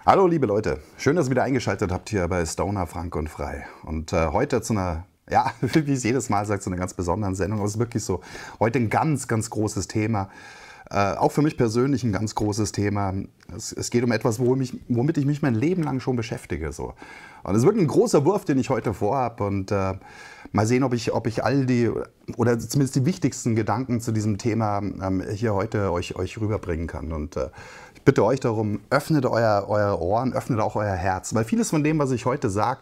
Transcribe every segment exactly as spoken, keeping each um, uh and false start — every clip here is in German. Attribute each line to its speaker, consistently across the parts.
Speaker 1: Hallo liebe Leute, schön, dass ihr wieder eingeschaltet habt hier bei Stoner Frank und Frei. Und äh, heute zu einer, ja, wie ich es jedes Mal sage, zu einer ganz besonderen Sendung. Aber es ist wirklich so, heute ein ganz, ganz großes Thema. Äh, auch für mich persönlich ein ganz großes Thema. Es, es geht um etwas, womit, mich, womit ich mich mein Leben lang schon beschäftige. So. Und es ist wirklich ein großer Wurf, den ich heute vorhabe. Und äh, mal sehen, ob ich, ob ich all die, oder zumindest die wichtigsten Gedanken zu diesem Thema ähm, hier heute euch, euch rüberbringen kann. Und äh, ich bitte euch darum, öffnet euer, euer Ohren, öffnet auch euer Herz. Weil vieles von dem, was ich heute sage,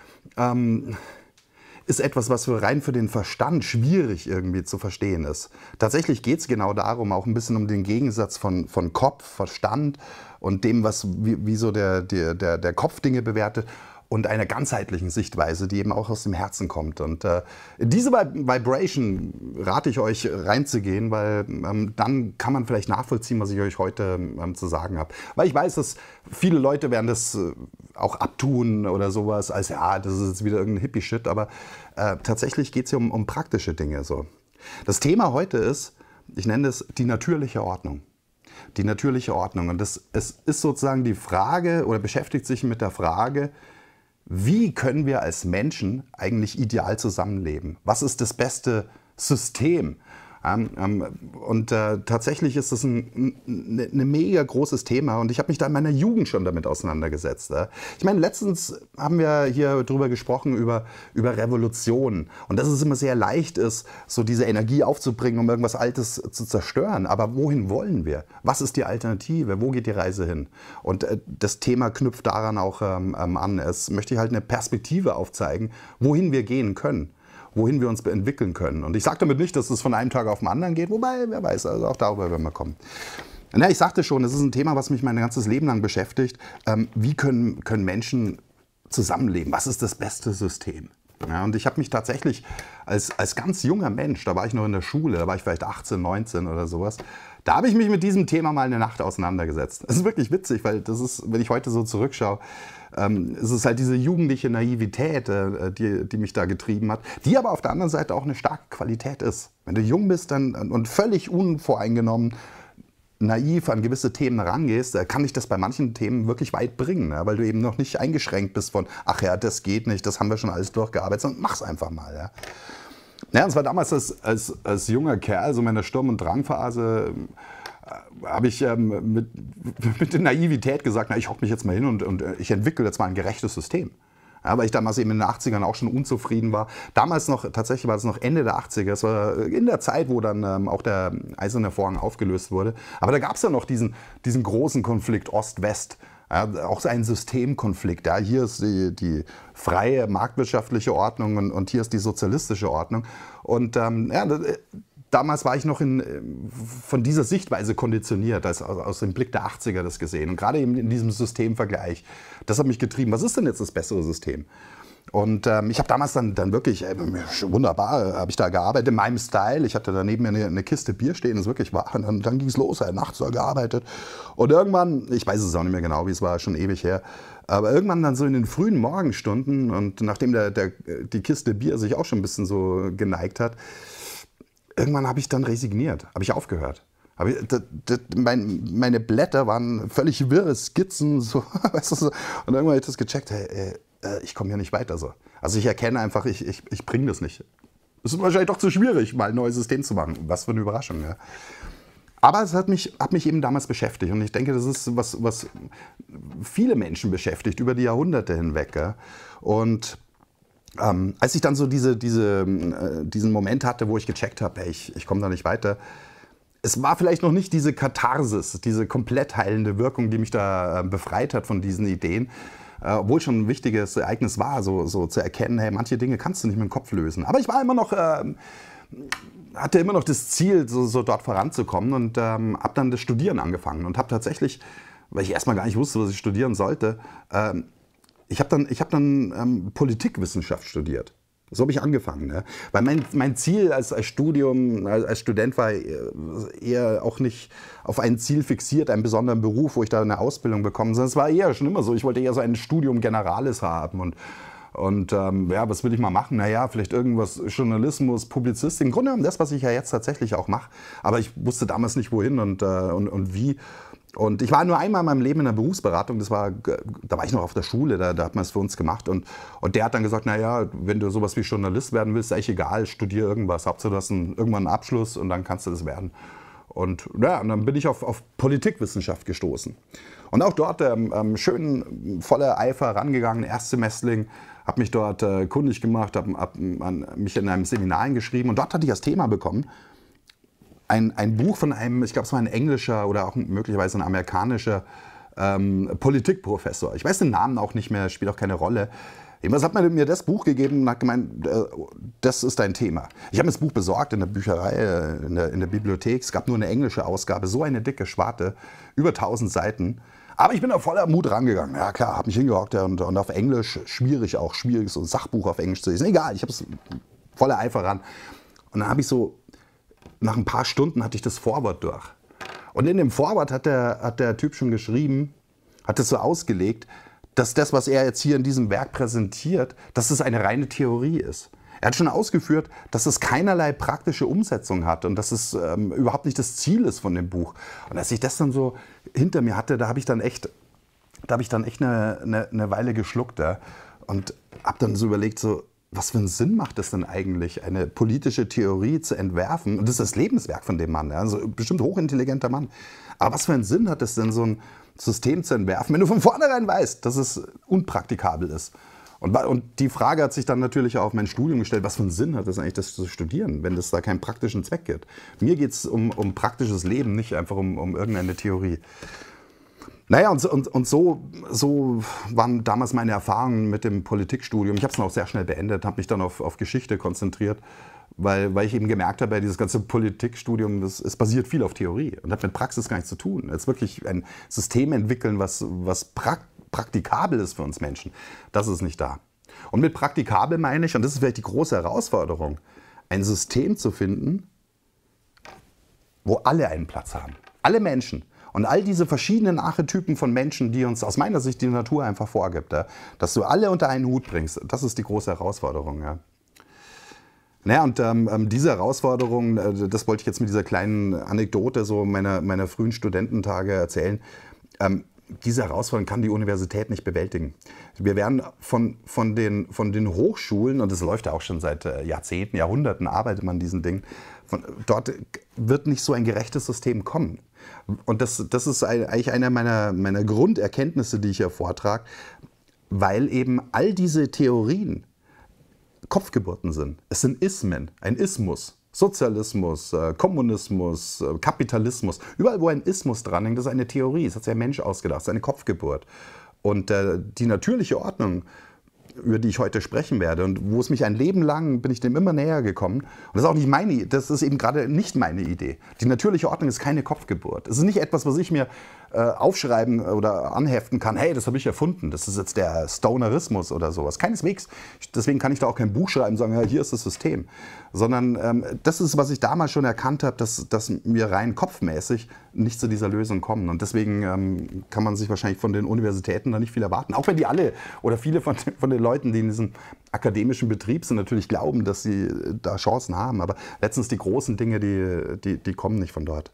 Speaker 1: ähm, ist etwas, was für rein für den Verstand schwierig irgendwie zu verstehen ist. Tatsächlich geht es genau darum, auch ein bisschen um den Gegensatz von, von Kopf, Verstand und dem, was, wie, wie so der, der, der, der Kopf Dinge bewertet und einer ganzheitlichen Sichtweise, die eben auch aus dem Herzen kommt. Und äh, in diese Vibration rate ich euch reinzugehen, weil ähm, dann kann man vielleicht nachvollziehen, was ich euch heute ähm, zu sagen habe. Weil ich weiß, dass viele Leute werden das äh, auch abtun oder sowas, als ja, das ist jetzt wieder irgendein Hippie-Shit, aber äh, tatsächlich geht es hier um, um praktische Dinge. So. Das Thema heute ist, ich nenne es die natürliche Ordnung. Die natürliche Ordnung. Und das, es ist sozusagen die Frage oder beschäftigt sich mit der Frage, wie können wir als Menschen eigentlich ideal zusammenleben? Was ist das beste System? Ähm, ähm, und äh, tatsächlich ist das ein, ein, ein mega großes Thema und ich habe mich da in meiner Jugend schon damit auseinandergesetzt. Äh. Ich meine, letztens haben wir hier drüber gesprochen, über, über Revolution und dass es immer sehr leicht ist, so diese Energie aufzubringen, um irgendwas Altes zu zerstören. Aber wohin wollen wir? Was ist die Alternative? Wo geht die Reise hin? Und äh, das Thema knüpft daran auch ähm, an. Es möchte ich halt eine Perspektive aufzeigen, wohin wir gehen können. Wohin wir uns entwickeln können. Und ich sage damit nicht, dass es von einem Tag auf den anderen geht, wobei, wer weiß, also auch darüber werden wir kommen. Na, ich sagte schon, es ist ein Thema, was mich mein ganzes Leben lang beschäftigt. Ähm, wie können, können Menschen zusammenleben? Was ist das beste System? Ja, und ich habe mich tatsächlich als, als ganz junger Mensch, da war ich noch in der Schule, da war ich vielleicht achtzehn, neunzehn oder sowas, da habe ich mich mit diesem Thema mal eine Nacht auseinandergesetzt. Das ist wirklich witzig, weil das ist, wenn ich heute so zurückschaue, ähm, es ist halt diese jugendliche Naivität, äh, die, die mich da getrieben hat, die aber auf der anderen Seite auch eine starke Qualität ist. Wenn du jung bist dann, und völlig unvoreingenommen, naiv an gewisse Themen rangehst, kann dich das bei manchen Themen wirklich weit bringen, ne? Weil du eben noch nicht eingeschränkt bist von, ach ja, das geht nicht, das haben wir schon alles durchgearbeitet, sondern mach's einfach mal. Ja? Ja, und zwar damals als, als, als junger Kerl, so in meiner Sturm- und Drangphase, äh, habe ich ähm, mit, mit der Naivität gesagt, na, ich hocke mich jetzt mal hin und, und ich entwickle jetzt mal ein gerechtes System. Ja, weil ich damals eben in den achtzigern auch schon unzufrieden war. Damals noch, tatsächlich war es noch Ende der achtziger, es war in der Zeit, wo dann ähm, auch der Eiserne Vorhang aufgelöst wurde. Aber da gab es ja noch diesen, diesen großen Konflikt Ost-West. Ja, auch ein Systemkonflikt. Ja, hier ist die, die freie marktwirtschaftliche Ordnung und, und hier ist die sozialistische Ordnung. Und ähm, ja, damals war ich noch in, von dieser Sichtweise konditioniert, als aus dem Blick der achtziger das gesehen. Und gerade eben in diesem Systemvergleich, das hat mich getrieben. Was ist denn jetzt das bessere System? Und ähm, ich habe damals dann, dann wirklich, äh, wunderbar, habe ich da gearbeitet, in meinem Style. Ich hatte daneben mir eine, eine Kiste Bier stehen, das wirklich war. Und dann, dann ging es los, äh, nachts war gearbeitet. Und irgendwann, ich weiß es auch nicht mehr genau, wie es war, schon ewig her, aber irgendwann dann so in den frühen Morgenstunden und nachdem der, der, die Kiste Bier sich auch schon ein bisschen so geneigt hat, irgendwann habe ich dann resigniert, habe ich aufgehört. Aber das, das, mein, meine Blätter waren völlig wirre Skizzen. So, weißt du, so. Und irgendwann habe ich das gecheckt, hey, ey, ich komme hier nicht weiter. So. Also ich erkenne einfach, ich, ich, ich bringe das nicht. Es ist wahrscheinlich doch zu schwierig, mal ein neues System zu machen. Was für eine Überraschung. Ja. Aber es hat mich, hat mich eben damals beschäftigt. Und ich denke, das ist was, was viele Menschen beschäftigt, über die Jahrhunderte hinweg. Ja. Und ähm, als ich dann so diese, diese, äh, diesen Moment hatte, wo ich gecheckt habe, hey, ich, ich komme da nicht weiter, es war vielleicht noch nicht diese Katharsis, diese komplett heilende Wirkung, die mich da äh, befreit hat von diesen Ideen. Äh, obwohl schon ein wichtiges Ereignis war, so, so zu erkennen, hey, manche Dinge kannst du nicht mit dem Kopf lösen. Aber ich war immer noch, äh, hatte immer noch das Ziel, so, so dort voranzukommen und ähm, habe dann das Studieren angefangen und habe tatsächlich, weil ich erstmal gar nicht wusste, was ich studieren sollte, äh, ich habe dann, ich hab dann ähm, Politikwissenschaft studiert. So habe ich angefangen. Ne? Weil mein, mein Ziel als, als Studium, als, als Student war eher auch nicht auf ein Ziel fixiert, einen besonderen Beruf, wo ich da eine Ausbildung bekomme, sondern es war eher schon immer so, ich wollte eher so ein Studium Generalis haben und, und ähm, ja, was will ich mal machen? Naja, vielleicht irgendwas, Journalismus, Publizistik, im Grunde genommen das, was ich ja jetzt tatsächlich auch mache, aber ich wusste damals nicht wohin und, äh, und, und wie. Und ich war nur einmal in meinem Leben in einer Berufsberatung, das war, da war ich noch auf der Schule, da, da hat man es für uns gemacht. Und, und der hat dann gesagt, naja, wenn du sowas wie Journalist werden willst, ist eigentlich egal, studier irgendwas, Hauptsache du hast einen, irgendwann einen Abschluss und dann kannst du das werden. Und, ja, und dann bin ich auf, auf Politikwissenschaft gestoßen. Und auch dort ähm, ähm, schön voller Eifer rangegangen, Erstsemestling, habe mich dort äh, kundig gemacht, habe hab, mich in einem Seminar eingeschrieben und dort hatte ich das Thema bekommen, Ein, ein Buch von einem, ich glaube, es war ein englischer oder auch möglicherweise ein amerikanischer ähm, Politikprofessor. Ich weiß den Namen auch nicht mehr, spielt auch keine Rolle. Jedenfalls hat man mir das Buch gegeben und hat gemeint, äh, das ist dein Thema. Ich habe mir das Buch besorgt in der Bücherei, äh, in, der, in der Bibliothek. Es gab nur eine englische Ausgabe, so eine dicke Schwarte, über tausend Seiten. Aber ich bin da voller Mut rangegangen. Ja klar, habe mich hingehockt ja, und, und auf Englisch, schwierig auch, schwierig, so ein Sachbuch auf Englisch zu lesen. Egal, ich habe es voller Eifer ran. Und dann habe ich so, nach ein paar Stunden hatte ich das Vorwort durch. Und in dem Vorwort hat der, hat der Typ schon geschrieben, hat es so ausgelegt, dass das, was er jetzt hier in diesem Werk präsentiert, dass es eine reine Theorie ist. Er hat schon ausgeführt, dass es keinerlei praktische Umsetzung hat und dass es ähm, überhaupt nicht das Ziel ist von dem Buch. Und als ich das dann so hinter mir hatte, da habe ich dann echt, da habe ich dann echt eine, eine, eine Weile geschluckt. Ja, und habe dann so überlegt, so, was für einen Sinn macht es denn eigentlich, eine politische Theorie zu entwerfen? Und das ist das Lebenswerk von dem Mann, ja? Also bestimmt hochintelligenter Mann. Aber was für einen Sinn hat es denn, so ein System zu entwerfen, wenn du von vornherein weißt, dass es unpraktikabel ist? Und, und die Frage hat sich dann natürlich auch auf mein Studium gestellt, was für einen Sinn hat es eigentlich, das zu studieren, wenn es da keinen praktischen Zweck gibt? Mir geht es um, um praktisches Leben, nicht einfach um, um irgendeine Theorie. Naja, und, und, und so, so waren damals meine Erfahrungen mit dem Politikstudium. Ich habe es dann auch sehr schnell beendet, habe mich dann auf, auf Geschichte konzentriert, weil, weil ich eben gemerkt habe, dieses ganze Politikstudium, das, es basiert viel auf Theorie und hat mit Praxis gar nichts zu tun. Jetzt wirklich ein System entwickeln, was, was prak praktikabel ist für uns Menschen, das ist nicht da. Und mit praktikabel meine ich, und das ist vielleicht die große Herausforderung, ein System zu finden, wo alle einen Platz haben. Alle Menschen. Und all diese verschiedenen Archetypen von Menschen, die uns aus meiner Sicht die Natur einfach vorgibt, ja, dass du alle unter einen Hut bringst, das ist die große Herausforderung. Ja. Naja, und ähm, diese Herausforderung, äh, das wollte ich jetzt mit dieser kleinen Anekdote so meiner, meiner frühen Studententage erzählen. Ähm, diese Herausforderung kann die Universität nicht bewältigen. Wir werden von, von, den, von den Hochschulen, und das läuft ja auch schon seit äh, Jahrzehnten, Jahrhunderten, arbeitet man an diesen Dingen, von, dort wird nicht so ein gerechtes System kommen. Und das, das ist eigentlich eine meiner, meiner Grunderkenntnisse, die ich hier vortrage, weil eben all diese Theorien Kopfgeburten sind. Es sind Ismen, ein Ismus, Sozialismus, Kommunismus, Kapitalismus. Überall, wo ein Ismus dranhängt, das ist eine Theorie. Das hat sich ein Mensch ausgedacht, das ist eine Kopfgeburt. Und äh, die natürliche Ordnung, über die ich heute sprechen werde und wo es mich ein Leben lang, bin ich dem immer näher gekommen. Und das ist auch nicht meine, das ist eben gerade nicht meine Idee. Die natürliche Ordnung ist keine Kopfgeburt. Es ist nicht etwas, was ich mir äh, aufschreiben oder anheften kann. Hey, das habe ich erfunden. Das ist jetzt der Stonerismus oder sowas. Keineswegs. Deswegen kann ich da auch kein Buch schreiben und sagen, ja, hier ist das System. Sondern ähm, das ist, was ich damals schon erkannt habe, dass, dass wir rein kopfmäßig nicht zu dieser Lösung kommen. Und deswegen ähm, kann man sich wahrscheinlich von den Universitäten da nicht viel erwarten. Auch wenn die alle oder viele von, von den Leuten, die in diesem akademischen Betrieb sind, natürlich glauben, dass sie da Chancen haben. Aber letztens die großen Dinge, die, die, die kommen nicht von dort.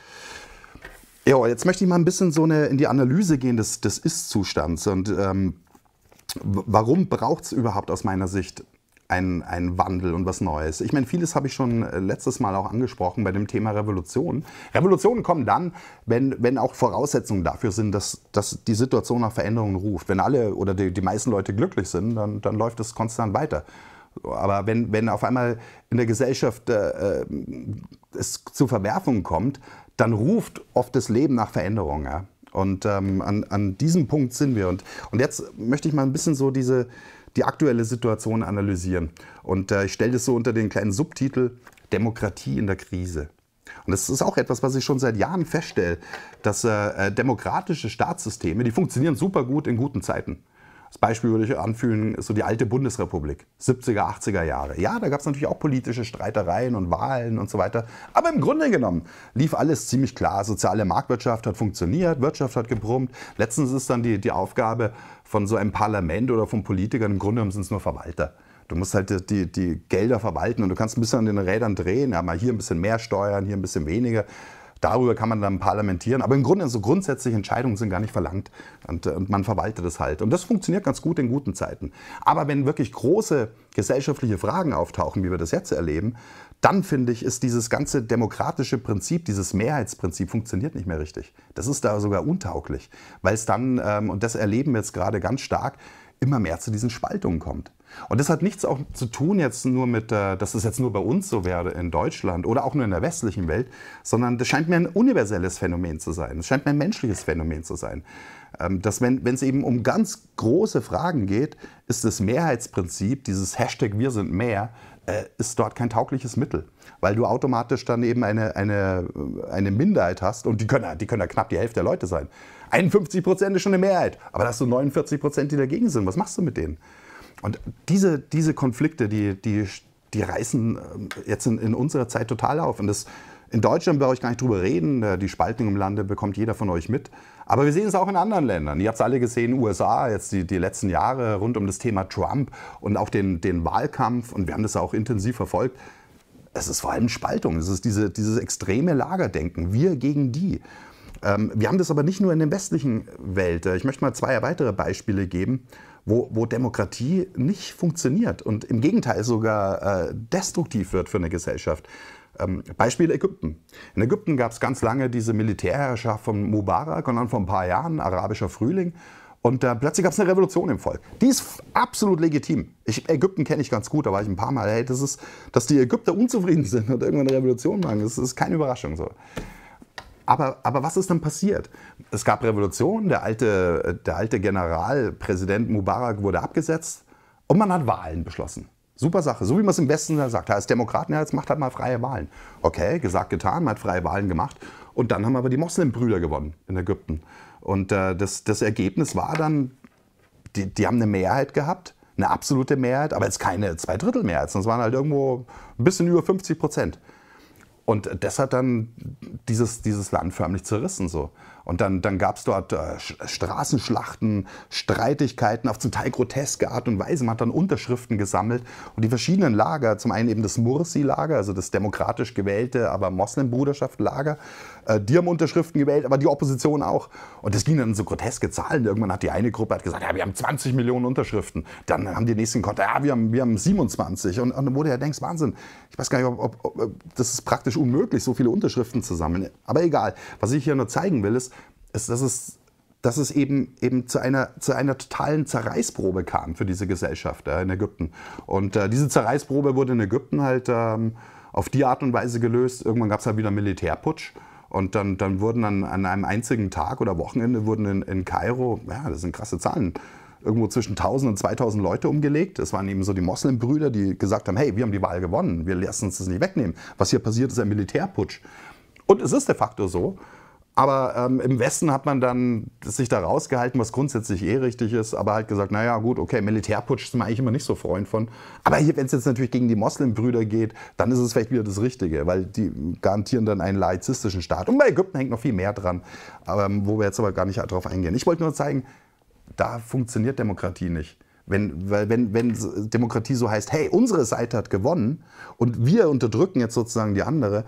Speaker 1: Ja, jetzt möchte ich mal ein bisschen so eine, in die Analyse gehen des, des Ist-Zustands. Und ähm, warum braucht es überhaupt aus meiner Sicht ein, ein Wandel und was Neues? Ich meine, vieles habe ich schon letztes Mal auch angesprochen bei dem Thema Revolution. Revolutionen kommen dann, wenn, wenn auch Voraussetzungen dafür sind, dass, dass die Situation nach Veränderungen ruft. Wenn alle oder die, die meisten Leute glücklich sind, dann, dann läuft es konstant weiter. Aber wenn, wenn auf einmal in der Gesellschaft äh, es zu Verwerfungen kommt, dann ruft oft das Leben nach Veränderung. Ja? Und ähm, an, an diesem Punkt sind wir. Und, und jetzt möchte ich mal ein bisschen so diese, die aktuelle Situation analysieren. Und äh, ich stelle das so unter den kleinen Subtitel Demokratie in der Krise. Und das ist auch etwas, was ich schon seit Jahren feststelle, dass äh, demokratische Staatssysteme, die funktionieren super gut in guten Zeiten. Als Beispiel würde ich anfühlen, so die alte Bundesrepublik, siebziger, achtziger Jahre. Ja, da gab es natürlich auch politische Streitereien und Wahlen und so weiter. Aber im Grunde genommen lief alles ziemlich klar. Soziale Marktwirtschaft hat funktioniert, Wirtschaft hat gebrummt. Letztens ist dann die, die Aufgabe von so einem Parlament oder von Politikern, im Grunde genommen sind es nur Verwalter. Du musst halt die, die Gelder verwalten und du kannst ein bisschen an den Rädern drehen. Ja, mal hier ein bisschen mehr steuern, hier ein bisschen weniger. darüber kann man dann parlamentieren. Aber im Grunde so grundsätzliche Entscheidungen sind gar nicht verlangt und, und man verwaltet es halt. Und das funktioniert ganz gut in guten Zeiten. Aber wenn wirklich große gesellschaftliche Fragen auftauchen, wie wir das jetzt erleben, dann finde ich, ist dieses ganze demokratische Prinzip, dieses Mehrheitsprinzip funktioniert nicht mehr richtig. Das ist da sogar untauglich, weil es dann, ähm, und das erleben wir jetzt gerade ganz stark, immer mehr zu diesen Spaltungen kommt. Und das hat nichts auch zu tun jetzt nur mit, äh, dass es jetzt nur bei uns so wäre in Deutschland oder auch nur in der westlichen Welt, sondern das scheint mir ein universelles Phänomen zu sein. Es scheint mir ein menschliches Phänomen zu sein. Ähm, dass wenn es eben um ganz große Fragen geht, ist das Mehrheitsprinzip, dieses Hashtag Wir sind mehr, äh, ist dort kein taugliches Mittel. Weil du automatisch dann eben eine, eine, eine Minderheit hast und die können, die können ja knapp die Hälfte der Leute sein. einundfünfzig Prozent ist schon eine Mehrheit, aber da hast du neunundvierzig Prozent, die dagegen sind. Was machst du mit denen? Und diese, diese Konflikte, die, die, die reißen jetzt in, in unserer Zeit total auf. Und das, in Deutschland brauche ich gar nicht drüber reden, die Spaltung im Lande bekommt jeder von euch mit. Aber wir sehen es auch in anderen Ländern. Ihr habt es alle gesehen, U S A, jetzt die, die letzten Jahre rund um das Thema Trump und auch den, den Wahlkampf. Und wir haben das auch intensiv verfolgt. Es ist vor allem Spaltung, es ist diese, dieses extreme Lagerdenken, wir gegen die. Ähm, wir haben das aber nicht nur in der westlichen Welt. Ich möchte mal zwei weitere Beispiele geben, wo, wo Demokratie nicht funktioniert und im Gegenteil sogar äh, destruktiv wird für eine Gesellschaft. Ähm, Beispiel Ägypten. In Ägypten gab es ganz lange diese Militärherrschaft von Mubarak und dann vor ein paar Jahren arabischer Frühling. Und äh, plötzlich gab es eine Revolution im Volk. Die ist absolut legitim. Ich, Ägypten kenne ich ganz gut, da war ich ein paar Mal. Hey, das ist, dass die Ägypter unzufrieden sind und irgendwann eine Revolution machen, das ist keine Überraschung so. Aber, aber was ist dann passiert? Es gab Revolution, der alte, der alte Generalpräsident Mubarak wurde abgesetzt und man hat Wahlen beschlossen. Super Sache, so wie man es im Westen sagt. Als Demokraten, ja, jetzt macht halt mal freie Wahlen. Okay, gesagt, getan, man hat freie Wahlen gemacht. Und dann haben aber die Moslembrüder gewonnen in Ägypten. Und äh, das, das Ergebnis war dann, die, die haben eine Mehrheit gehabt, eine absolute Mehrheit, aber jetzt keine Zweidrittelmehrheit, sondern es waren halt irgendwo ein bisschen über fünfzig Prozent. Und das hat dann dieses, dieses Land förmlich zerrissen. So. Und dann, dann gab es dort äh, Straßenschlachten, Streitigkeiten auf zum Teil groteske Art und Weise. Man hat dann Unterschriften gesammelt und die verschiedenen Lager, zum einen eben das Mursi-Lager, also das demokratisch gewählte, aber Moslembruderschaft-Lager, äh, die haben Unterschriften gewählt, aber die Opposition auch. Und das ging dann so groteske Zahlen. Irgendwann hat die eine Gruppe hat gesagt, ja, wir haben zwanzig Millionen Unterschriften. Dann haben die nächsten gesagt, ja, wir haben, wir haben siebenundzwanzig. Und, und dann wurde ja denkst, Wahnsinn, ich weiß gar nicht, ob, ob, ob das ist praktisch unmöglich, so viele Unterschriften zu sammeln. Aber egal, was ich hier nur zeigen will, ist, ist dass, es, dass es eben, eben zu, einer, zu einer totalen Zerreißprobe kam für diese Gesellschaft äh, in Ägypten. Und äh, diese Zerreißprobe wurde in Ägypten halt ähm, auf die Art und Weise gelöst. Irgendwann gab es halt wieder einen Militärputsch. Und dann, dann wurden an, an einem einzigen Tag oder Wochenende wurden in, in Kairo, ja, das sind krasse Zahlen, irgendwo zwischen tausend und zweitausend Leute umgelegt. Das waren eben so die Moslembrüder, die gesagt haben, hey, wir haben die Wahl gewonnen, wir lassen uns das nicht wegnehmen. Was hier passiert, ist ein Militärputsch. Und es ist de facto so. Aber ähm, im Westen hat man dann sich da rausgehalten, was grundsätzlich eh richtig ist, aber halt gesagt, naja gut, okay, Militärputsch ist man eigentlich immer nicht so Freund von. Aber wenn es jetzt natürlich gegen die Moslembrüder geht, dann ist es vielleicht wieder das Richtige, weil die garantieren dann einen laizistischen Staat. Und bei Ägypten hängt noch viel mehr dran, ähm, wo wir jetzt aber gar nicht darauf eingehen. Ich wollte nur zeigen, da funktioniert Demokratie nicht. Wenn, weil wenn, wenn Demokratie so heißt, hey, unsere Seite hat gewonnen und wir unterdrücken jetzt sozusagen die andere,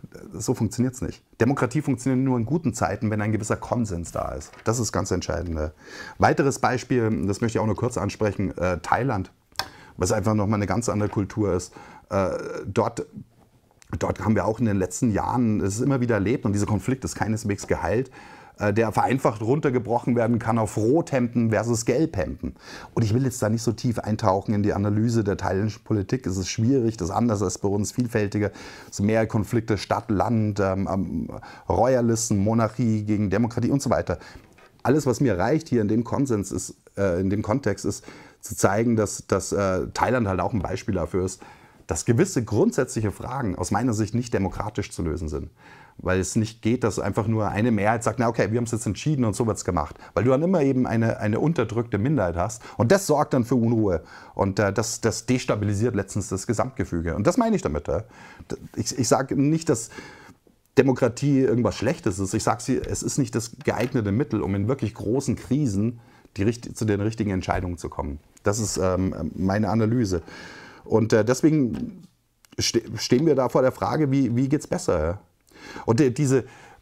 Speaker 1: so funktioniert es nicht. Demokratie funktioniert nur in guten Zeiten, wenn ein gewisser Konsens da ist. Das ist ganz entscheidend. Weiteres Beispiel, das möchte ich auch nur kurz ansprechen, äh, Thailand, was einfach nochmal eine ganz andere Kultur ist. Äh, dort, dort haben wir auch in den letzten Jahren, es ist immer wieder erlebt und dieser Konflikt ist keineswegs geheilt, der vereinfacht runtergebrochen werden kann auf Rothemden versus Gelbhemden. Und ich will jetzt da nicht so tief eintauchen in die Analyse der thailändischen Politik. Es ist schwierig, das ist anders als bei uns, vielfältiger. Es sind mehr Konflikte Stadt, Land, ähm, Royalisten, Monarchie gegen Demokratie und so weiter. Alles, was mir reicht hier in dem Konsens ist, äh, in dem Kontext ist, zu zeigen, dass, dass äh, Thailand halt auch ein Beispiel dafür ist, dass gewisse grundsätzliche Fragen aus meiner Sicht nicht demokratisch zu lösen sind. Weil es nicht geht, dass einfach nur eine Mehrheit sagt, na okay, wir haben es jetzt entschieden und so wird es gemacht. Weil du dann immer eben eine, eine unterdrückte Minderheit hast und das sorgt dann für Unruhe. Und äh, das, das destabilisiert letztens das Gesamtgefüge. Und das meine ich damit. Äh. Ich, ich sage nicht, dass Demokratie irgendwas Schlechtes ist. Ich sage, es ist nicht das geeignete Mittel, um in wirklich großen Krisen die, zu den richtigen Entscheidungen zu kommen. Das ist ähm, meine Analyse. Und äh, deswegen ste- stehen wir da vor der Frage, wie, wie geht es besser? Und äh, diese,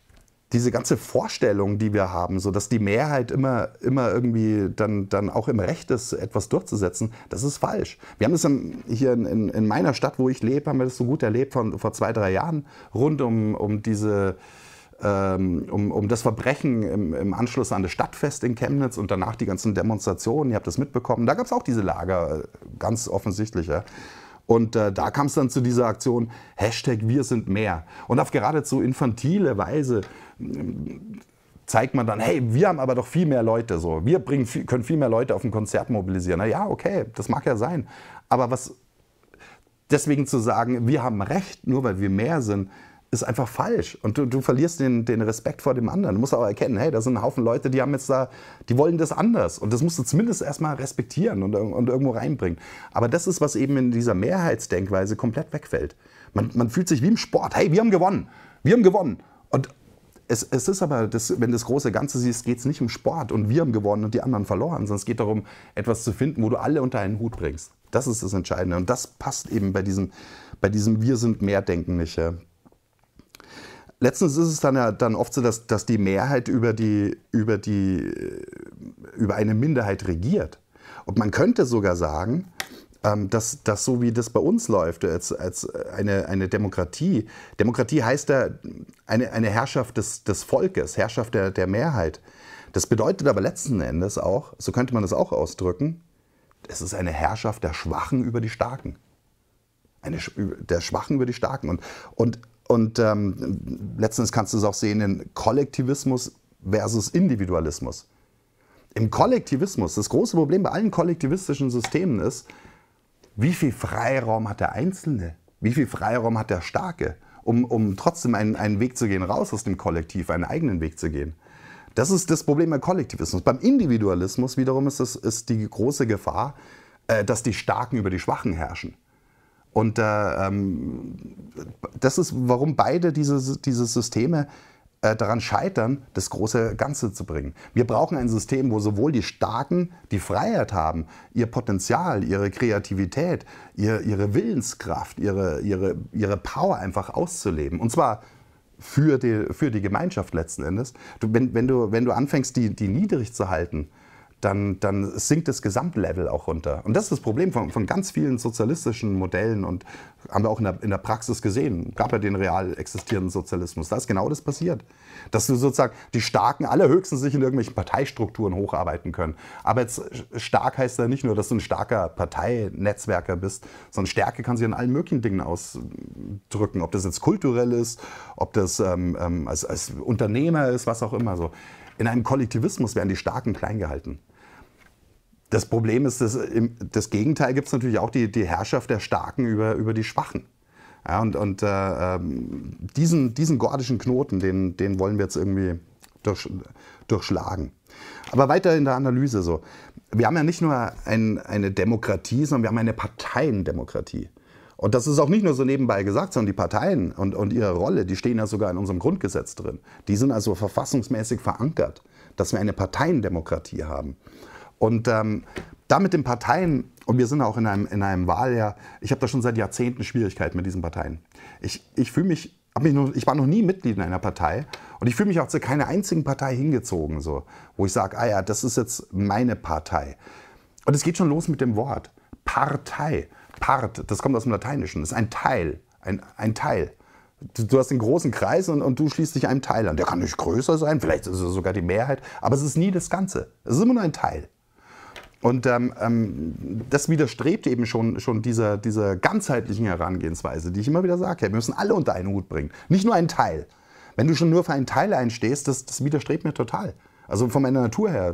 Speaker 1: diese ganze Vorstellung, die wir haben, so dass die Mehrheit immer, immer irgendwie dann, dann auch im Recht ist, etwas durchzusetzen, das ist falsch. Wir haben das hier in, in meiner Stadt, wo ich lebe, haben wir das so gut erlebt von, vor zwei, drei Jahren, rund um, um diese ähm, um, um das Verbrechen im, im Anschluss an das Stadtfest in Chemnitz und danach die ganzen Demonstrationen. Ihr habt das mitbekommen. Da gab es auch diese Lager, ganz offensichtlich. Ja. Und äh, da kam es dann zu dieser Aktion, Hashtag wir sind mehr. Und auf geradezu infantile Weise zeigt man dann, hey, wir haben aber doch viel mehr Leute. So. Wir bringen viel, können viel mehr Leute auf ein Konzert mobilisieren. Na ja, okay, das mag ja sein. Aber was deswegen zu sagen, wir haben Recht, nur weil wir mehr sind, ist einfach falsch. Und du, du verlierst den, den Respekt vor dem anderen. Du musst auch erkennen, hey, da sind ein Haufen Leute, die haben jetzt da, die wollen das anders. Und das musst du zumindest erstmal respektieren und, und irgendwo reinbringen. Aber das ist, was eben in dieser Mehrheitsdenkweise komplett wegfällt. Man, man fühlt sich wie im Sport. Hey, wir haben gewonnen. Wir haben gewonnen. Und es, es ist aber, das, wenn du das große Ganze siehst, geht es nicht um Sport und wir haben gewonnen und die anderen verloren, sondern es geht darum, etwas zu finden, wo du alle unter einen Hut bringst. Das ist das Entscheidende. Und das passt eben bei diesem, bei diesem Wir sind mehr Denken nicht. Ja. Letztens ist es dann ja dann oft so, dass, dass die Mehrheit über, die, über, die, über eine Minderheit regiert. Und man könnte sogar sagen, dass, dass so wie das bei uns läuft, als, als eine, eine Demokratie, Demokratie heißt ja eine, eine Herrschaft des, des Volkes, Herrschaft der, der Mehrheit. Das bedeutet aber letzten Endes auch, so könnte man das auch ausdrücken, es ist eine Herrschaft der Schwachen über die Starken. Eine, der Schwachen über die Starken. Und, und Und ähm, letztens kannst du es auch sehen in Kollektivismus versus Individualismus. Im Kollektivismus, das große Problem bei allen kollektivistischen Systemen ist, wie viel Freiraum hat der Einzelne? Wie viel Freiraum hat der Starke, um, um trotzdem einen, einen Weg zu gehen, raus aus dem Kollektiv, einen eigenen Weg zu gehen? Das ist das Problem beim Kollektivismus. Beim Individualismus wiederum ist, das, ist die große Gefahr, äh, dass die Starken über die Schwachen herrschen. Und äh, ähm, das ist, warum beide diese, diese Systeme äh, daran scheitern, das große Ganze zu bringen. Wir brauchen ein System, wo sowohl die Starken die Freiheit haben, ihr Potenzial, ihre Kreativität, ihr, ihre Willenskraft, ihre, ihre, ihre Power einfach auszuleben. Und zwar für die, für die Gemeinschaft letzten Endes. Du, wenn, wenn, du, wenn du anfängst, die, die niedrig zu halten, Dann, dann sinkt das Gesamtlevel auch runter. Und das ist das Problem von, von ganz vielen sozialistischen Modellen und haben wir auch in der, in der Praxis gesehen. Gab ja den real existierenden Sozialismus. Da ist genau das passiert. Dass du sozusagen die Starken allerhöchstens sich in irgendwelchen Parteistrukturen hocharbeiten können. Aber jetzt stark heißt ja nicht nur, dass du ein starker Parteinetzwerker bist, sondern Stärke kann sich in allen möglichen Dingen ausdrücken. Ob das jetzt kulturell ist, ob das ähm, als, als Unternehmer ist, was auch immer so. In einem Kollektivismus werden die Starken klein gehalten. Das Problem ist, dass im, das Gegenteil gibt es natürlich auch die, die Herrschaft der Starken über, über die Schwachen. Ja, und und äh, diesen, diesen gordischen Knoten, den, den wollen wir jetzt irgendwie durch, durchschlagen. Aber weiter in der Analyse so. Wir haben ja nicht nur ein, eine Demokratie, sondern wir haben eine Parteiendemokratie. Und das ist auch nicht nur so nebenbei gesagt, sondern die Parteien und, und ihre Rolle, die stehen ja sogar in unserem Grundgesetz drin. Die sind also verfassungsmäßig verankert, dass wir eine Parteiendemokratie haben. Und ähm, da mit den Parteien, und wir sind auch in einem, in einem Wahljahr, ich habe da schon seit Jahrzehnten Schwierigkeiten mit diesen Parteien. Ich, ich fühle mich, hab mich noch, ich war noch nie Mitglied in einer Partei und ich fühle mich auch zu keiner einzigen Partei hingezogen, so, wo ich sage, ah ja, das ist jetzt meine Partei. Und es geht schon los mit dem Wort Partei. Part, das kommt aus dem Lateinischen, das ist ein Teil, ein, ein Teil. Du, du hast den großen Kreis und, und du schließt dich einem Teil an. Der kann nicht größer sein, vielleicht ist es sogar die Mehrheit, aber es ist nie das Ganze. Es ist immer nur ein Teil. Und ähm, ähm, das widerstrebt eben schon, schon dieser, dieser ganzheitlichen Herangehensweise, die ich immer wieder sage, hey, wir müssen alle unter einen Hut bringen, nicht nur einen Teil. Wenn du schon nur für einen Teil einstehst, das, das widerstrebt mir total. Also von meiner Natur her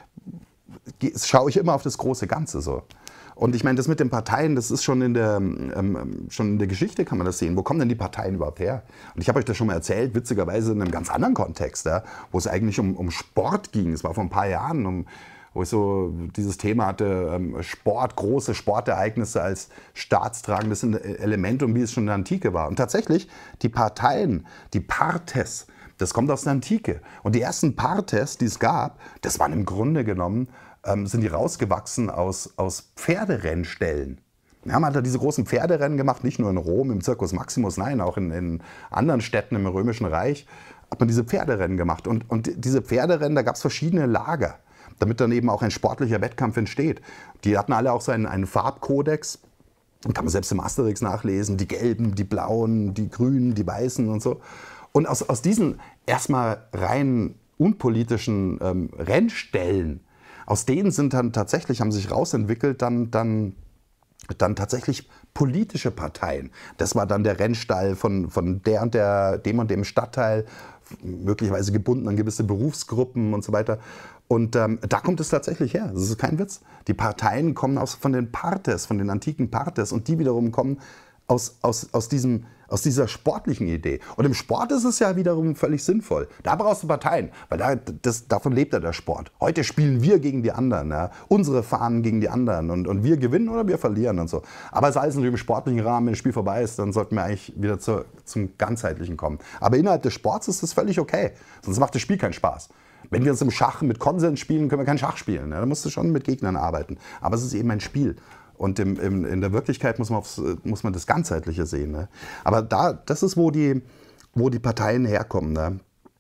Speaker 1: schaue ich immer auf das große Ganze so. Und ich meine, das mit den Parteien, das ist schon in der, ähm, schon in der Geschichte, kann man das sehen. Wo kommen denn die Parteien überhaupt her? Und ich habe euch das schon mal erzählt, witzigerweise in einem ganz anderen Kontext, ja, wo es eigentlich um, um Sport ging. Es war vor ein paar Jahren, um, wo ich so dieses Thema hatte, ähm, Sport, große Sportereignisse als staatstragendes Element und wie es schon in der Antike war. Und tatsächlich, die Parteien, die Partes, das kommt aus der Antike. Und die ersten Partes, die es gab, das waren im Grunde genommen, ähm, sind die rausgewachsen aus, aus Pferderennställen. Ja, man hat da diese großen Pferderennen gemacht, nicht nur in Rom, im Circus Maximus, nein, auch in, in anderen Städten im Römischen Reich. hat man diese Pferderennen gemacht. Und, und diese Pferderennen, da gab es verschiedene Lager, damit dann eben auch ein sportlicher Wettkampf entsteht. Die hatten alle auch so einen, einen Farbkodex. Den kann man selbst im Asterix nachlesen. Die gelben, die blauen, die grünen, die weißen und so. Und aus, aus diesen erstmal rein unpolitischen ähm, Rennstellen, aus denen sind dann tatsächlich, haben sich rausentwickelt, dann, dann, dann tatsächlich politische Parteien. Das war dann der Rennstall von, von der und der, dem und dem Stadtteil, möglicherweise gebunden an gewisse Berufsgruppen und so weiter. Und ähm, da kommt es tatsächlich her. Das ist kein Witz. Die Parteien kommen aus, von den Partes, von den antiken Partes. Und die wiederum kommen aus, aus, aus, diesem, aus dieser sportlichen Idee. Und im Sport ist es ja wiederum völlig sinnvoll. Da brauchst du Parteien, weil da, das, davon lebt ja der Sport. Heute spielen wir gegen die anderen. Ja? Unsere Fahnen gegen die anderen. Und, und wir gewinnen oder wir verlieren und so. Aber es ist alles natürlich im sportlichen Rahmen, wenn das Spiel vorbei ist, dann sollten wir eigentlich wieder zur, zum Ganzheitlichen kommen. Aber innerhalb des Sports ist das völlig okay. Sonst macht das Spiel keinen Spaß. Wenn wir uns im Schach mit Konsens spielen, können wir kein Schach spielen. Ja? Da musst du schon mit Gegnern arbeiten. Aber es ist eben ein Spiel. Und im, im, in der Wirklichkeit muss man, aufs, muss man das Ganzheitliche sehen. Ne? Aber da, das ist, wo die, wo die Parteien herkommen. Ne?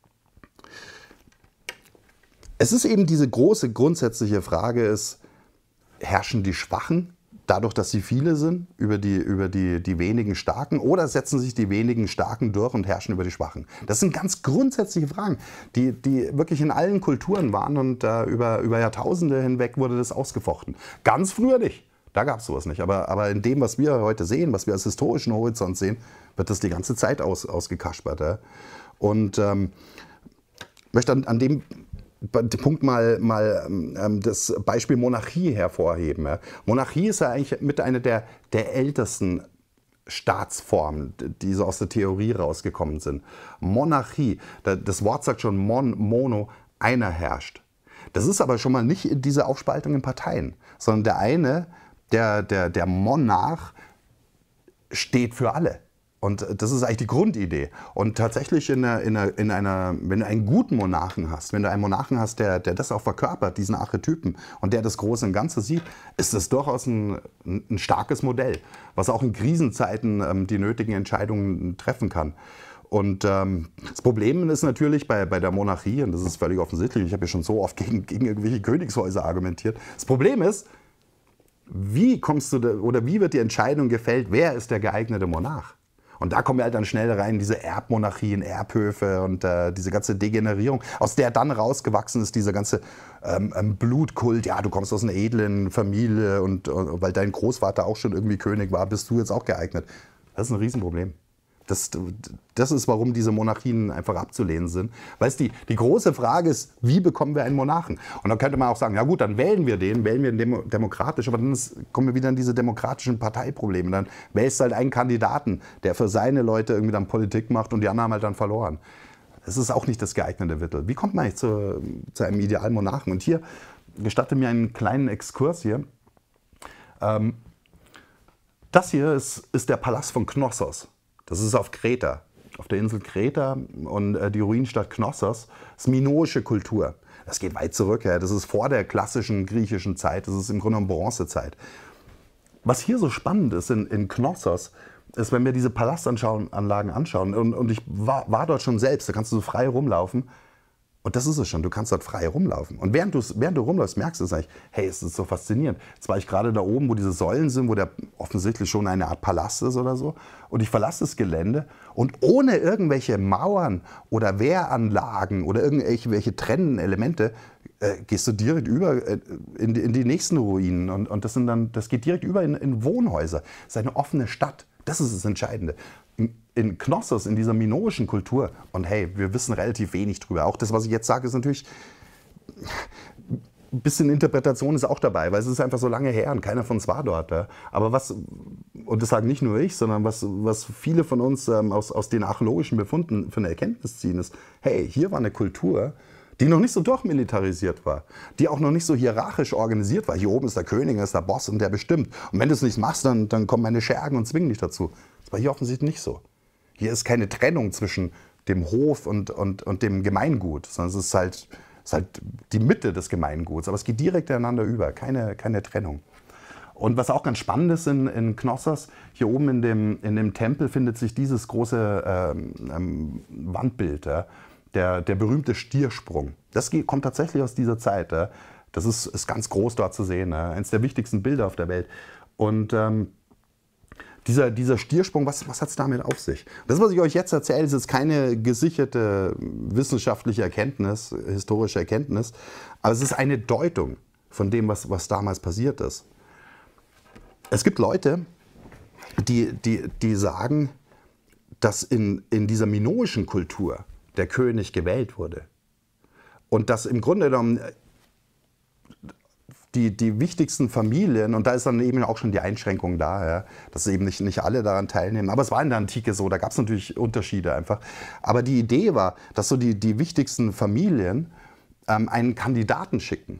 Speaker 1: Es ist eben diese große grundsätzliche Frage, ist, herrschen die Schwachen dadurch, dass sie viele sind, über die, über die, die wenigen Starken, oder setzen sich die wenigen Starken durch und herrschen über die Schwachen? Das sind ganz grundsätzliche Fragen, die, die wirklich in allen Kulturen waren, und äh, über, über Jahrtausende hinweg wurde das ausgefochten. Ganz früher nicht. Da gab es sowas nicht. Aber, aber in dem, was wir heute sehen, was wir als historischen Horizont sehen, wird das die ganze Zeit aus, ausgekaspert. Ja? Und ähm, möchte an, an dem Punkt mal, mal ähm, das Beispiel Monarchie hervorheben. Ja? Monarchie ist ja eigentlich mit einer der, der ältesten Staatsformen, die so aus der Theorie rausgekommen sind. Monarchie, das Wort sagt schon mon, mono, einer herrscht. Das ist aber schon mal nicht in dieser Aufspaltung in Parteien, sondern der eine, Der, der, der Monarch steht für alle. Und das ist eigentlich die Grundidee. Und tatsächlich, in einer, in einer, in einer, wenn du einen guten Monarchen hast, wenn du einen Monarchen hast, der, der das auch verkörpert, diesen Archetypen, und der das Große und Ganze sieht, ist das durchaus ein, ein starkes Modell, was auch in Krisenzeiten ähm, die nötigen Entscheidungen treffen kann. Und ähm, das Problem ist natürlich bei, bei der Monarchie, und das ist völlig offensichtlich, ich habe ja schon so oft gegen, gegen irgendwelche Königshäuser argumentiert, das Problem ist, wie kommst du da, oder wie wird die Entscheidung gefällt, wer ist der geeignete Monarch? Und da kommen wir halt dann schnell rein, diese Erbmonarchien, Erbhöfe und äh, diese ganze Degenerierung, aus der dann rausgewachsen ist, dieser ganze ähm, ähm, Blutkult. Ja, du kommst aus einer edlen Familie, und, und weil dein Großvater auch schon irgendwie König war, bist du jetzt auch geeignet. Das ist ein Riesenproblem. Das, das ist, warum diese Monarchien einfach abzulehnen sind. Weil die, die große Frage ist, wie bekommen wir einen Monarchen? Und dann könnte man auch sagen, ja gut, dann wählen wir den, wählen wir den demo demokratisch, aber dann ist, kommen wir wieder in diese demokratischen Parteiprobleme. Dann wählst du halt einen Kandidaten, der für seine Leute irgendwie dann Politik macht, und die anderen haben halt dann verloren. Das ist auch nicht das geeignete Mittel. Wie kommt man eigentlich zu, zu einem idealen Monarchen? Und hier gestatte mir einen kleinen Exkurs hier. Ähm, das hier ist, ist der Palast von Knossos. Das ist auf Kreta, auf der Insel Kreta, und äh, die Ruinenstadt Knossos. Das ist minoische Kultur. Das geht weit zurück. Ja. Das ist vor der klassischen griechischen Zeit. Das ist im Grunde genommen Bronzezeit. Was hier so spannend ist in, in Knossos, ist, wenn wir diese Palastanlagen anschauen, und, und ich war, war dort schon selbst, da kannst du so frei rumlaufen. Und das ist es schon, du kannst dort frei rumlaufen. Und während, während du rumläufst, merkst du es eigentlich, hey, es ist so faszinierend. Jetzt war ich gerade da oben, wo diese Säulen sind, wo der offensichtlich schon eine Art Palast ist oder so. Und ich verlasse das Gelände, und ohne irgendwelche Mauern oder Wehranlagen oder irgendwelche trennenden Elemente äh, gehst du direkt über äh, in, die, in die nächsten Ruinen. Und, und das, sind dann, das geht direkt über in, in Wohnhäuser. Es ist eine offene Stadt. Das ist das Entscheidende. In Knossos, in dieser minoischen Kultur, und hey, wir wissen relativ wenig drüber. Auch das, was ich jetzt sage, ist natürlich, ein bisschen Interpretation ist auch dabei, weil es ist einfach so lange her und keiner von uns war dort. Ja. Aber was, und das sagen nicht nur ich, sondern was, was viele von uns ähm, aus, aus den archäologischen Befunden für eine Erkenntnis ziehen, ist, hey, hier war eine Kultur, die noch nicht so durchmilitarisiert war, die auch noch nicht so hierarchisch organisiert war. Hier oben ist der König, ist der Boss, und der bestimmt. Und wenn du es nicht machst, dann, dann kommen meine Schergen und zwingen dich dazu. Das war hier offensichtlich nicht so. Hier ist keine Trennung zwischen dem Hof und, und, und dem Gemeingut, sondern es ist halt, es ist halt die Mitte des Gemeinguts. Aber es geht direkt ineinander über, keine, keine Trennung. Und was auch ganz spannend ist in, in Knossos, hier oben in dem, in dem Tempel findet sich dieses große ähm, ähm, Wandbild. Ja. der, der berühmte Stiersprung. Das geht, kommt tatsächlich aus dieser Zeit. Ja. Das ist, ist ganz groß dort zu sehen. Ja. Eines der wichtigsten Bilder auf der Welt. Und ähm, dieser, dieser Stiersprung, was, was hat es damit auf sich? Das, was ich euch jetzt erzähle, ist jetzt keine gesicherte wissenschaftliche Erkenntnis, historische Erkenntnis, aber es ist eine Deutung von dem, was, was damals passiert ist. Es gibt Leute, die, die, die sagen, dass in, in dieser minoischen Kultur der König gewählt wurde. Und dass im Grunde genommen die, die wichtigsten Familien, und da ist dann eben auch schon die Einschränkung da, ja, dass eben nicht, nicht alle daran teilnehmen. Aber es war in der Antike so, da gab es natürlich Unterschiede einfach. Aber die Idee war, dass so die, die wichtigsten Familien ähm, einen Kandidaten schicken.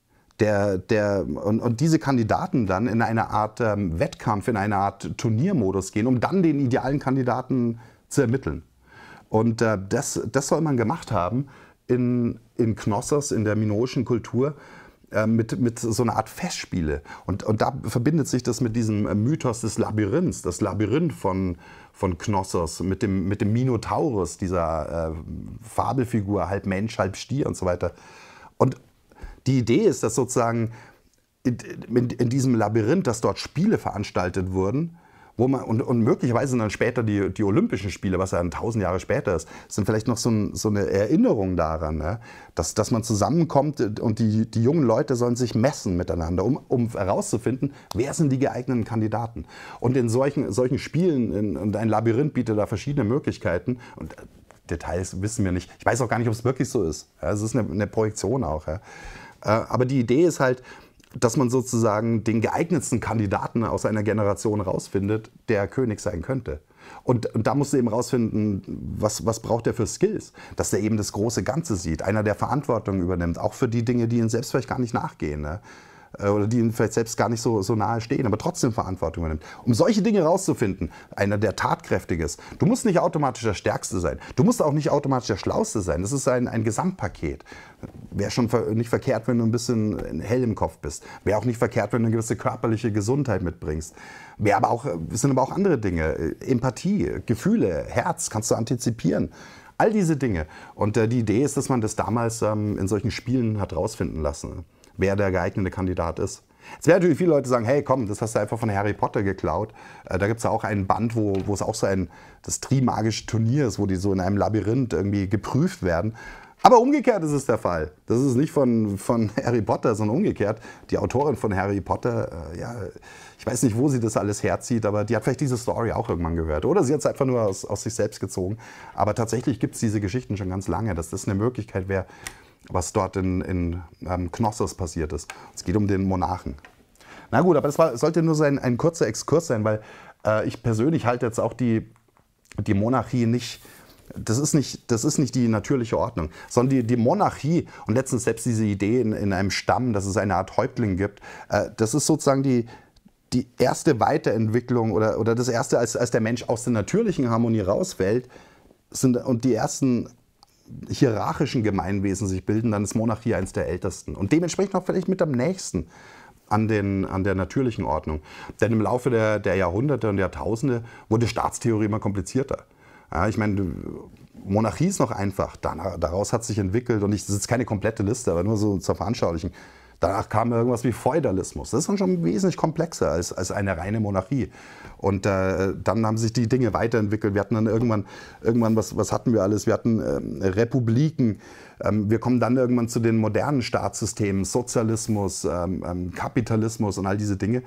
Speaker 1: Der, der, und, und diese Kandidaten dann in eine Art ähm, Wettkampf, in eine Art Turniermodus gehen, um dann den idealen Kandidaten zu ermitteln. Und äh, das, das soll man gemacht haben in, in Knossos, in der minoischen Kultur, äh, mit, mit so einer Art Festspiele. Und, und da verbindet sich das mit diesem Mythos des Labyrinths, das Labyrinth von, von Knossos, mit dem, mit dem Minotaurus, dieser äh, Fabelfigur, halb Mensch, halb Stier und so weiter. Und die Idee ist, dass sozusagen in, in, in diesem Labyrinth, dass dort Spiele veranstaltet wurden, wo man, und, und möglicherweise dann später die, die Olympischen Spiele, was ja dann tausend Jahre später ist, sind vielleicht noch so, ein, so eine Erinnerung daran, ne? dass, dass man zusammenkommt und die, die jungen Leute sollen sich messen miteinander, um, um herauszufinden, wer sind die geeigneten Kandidaten. Und in solchen, solchen Spielen, in, und ein Labyrinth bietet da verschiedene Möglichkeiten. Und Details wissen wir nicht. Ich weiß auch gar nicht, ob es wirklich so ist. Ja, es ist eine, eine Projektion auch. Ja. Aber die Idee ist halt, dass man sozusagen den geeignetsten Kandidaten aus einer Generation rausfindet, der König sein könnte. Und, und da musst du eben rausfinden, was, was braucht er für Skills, dass er eben das große Ganze sieht, einer, der Verantwortung übernimmt, auch für die Dinge, die ihm selbst vielleicht gar nicht nachgehen, ne? Oder die ihm vielleicht selbst gar nicht so, so nahe stehen, aber trotzdem Verantwortung übernimmt. Um solche Dinge rauszufinden, einer, der tatkräftig ist. Du musst nicht automatisch der Stärkste sein. Du musst auch nicht automatisch der Schlauste sein. Das ist ein, ein Gesamtpaket. Wäre schon nicht verkehrt, wenn du ein bisschen hell im Kopf bist. Wäre auch nicht verkehrt, wenn du eine gewisse körperliche Gesundheit mitbringst. Wäre aber auch, es sind aber auch andere Dinge. Empathie, Gefühle, Herz, kannst du antizipieren. All diese Dinge. Und äh, die Idee ist, dass man das damals ähm, in solchen Spielen hat rausfinden lassen, wer der geeignete Kandidat ist. Jetzt werden natürlich viele Leute sagen, hey komm, das hast du einfach von Harry Potter geklaut. Äh, da gibt es ja auch einen Band, wo, wo es auch so ein das Trimagische Turnier ist, wo die so in einem Labyrinth irgendwie geprüft werden. Aber umgekehrt ist es der Fall. Das ist nicht von, von Harry Potter, sondern umgekehrt. Die Autorin von Harry Potter, äh, ja, ich weiß nicht, wo sie das alles herzieht, aber die hat vielleicht diese Story auch irgendwann gehört. Oder sie hat es einfach nur aus, aus sich selbst gezogen. Aber tatsächlich gibt es diese Geschichten schon ganz lange, dass das eine Möglichkeit wäre, was dort in, in ähm, Knossos passiert ist. Es geht um den Monarchen. Na gut, aber das war, sollte nur so ein, ein kurzer Exkurs sein, weil äh, ich persönlich halte jetzt auch die, die Monarchie nicht, das ist nicht, das ist nicht die natürliche Ordnung, sondern die, die Monarchie und letztens selbst diese Idee in, in einem Stamm, dass es eine Art Häuptling gibt, äh, das ist sozusagen die, die erste Weiterentwicklung oder, oder das erste, als, als der Mensch aus der natürlichen Harmonie rausfällt sind, und die ersten hierarchischen Gemeinwesen sich bilden, dann ist Monarchie eines der ältesten und dementsprechend auch vielleicht mit am nächsten an, den, an der natürlichen Ordnung. Denn im Laufe der, der Jahrhunderte und Jahrtausende wurde Staatstheorie immer komplizierter. Ja, ich meine, Monarchie ist noch einfach, danach, daraus hat sich entwickelt, und ich, das ist jetzt keine komplette Liste, aber nur so zur Veranschaulichen. Danach kam irgendwas wie Feudalismus. Das ist dann schon wesentlich komplexer als, als eine reine Monarchie. Und äh, dann haben sich die Dinge weiterentwickelt. Wir hatten dann irgendwann, irgendwann was, was hatten wir alles? Wir hatten ähm, Republiken. Ähm, wir kommen dann irgendwann zu den modernen Staatssystemen, Sozialismus, ähm, ähm, Kapitalismus und all diese Dinge.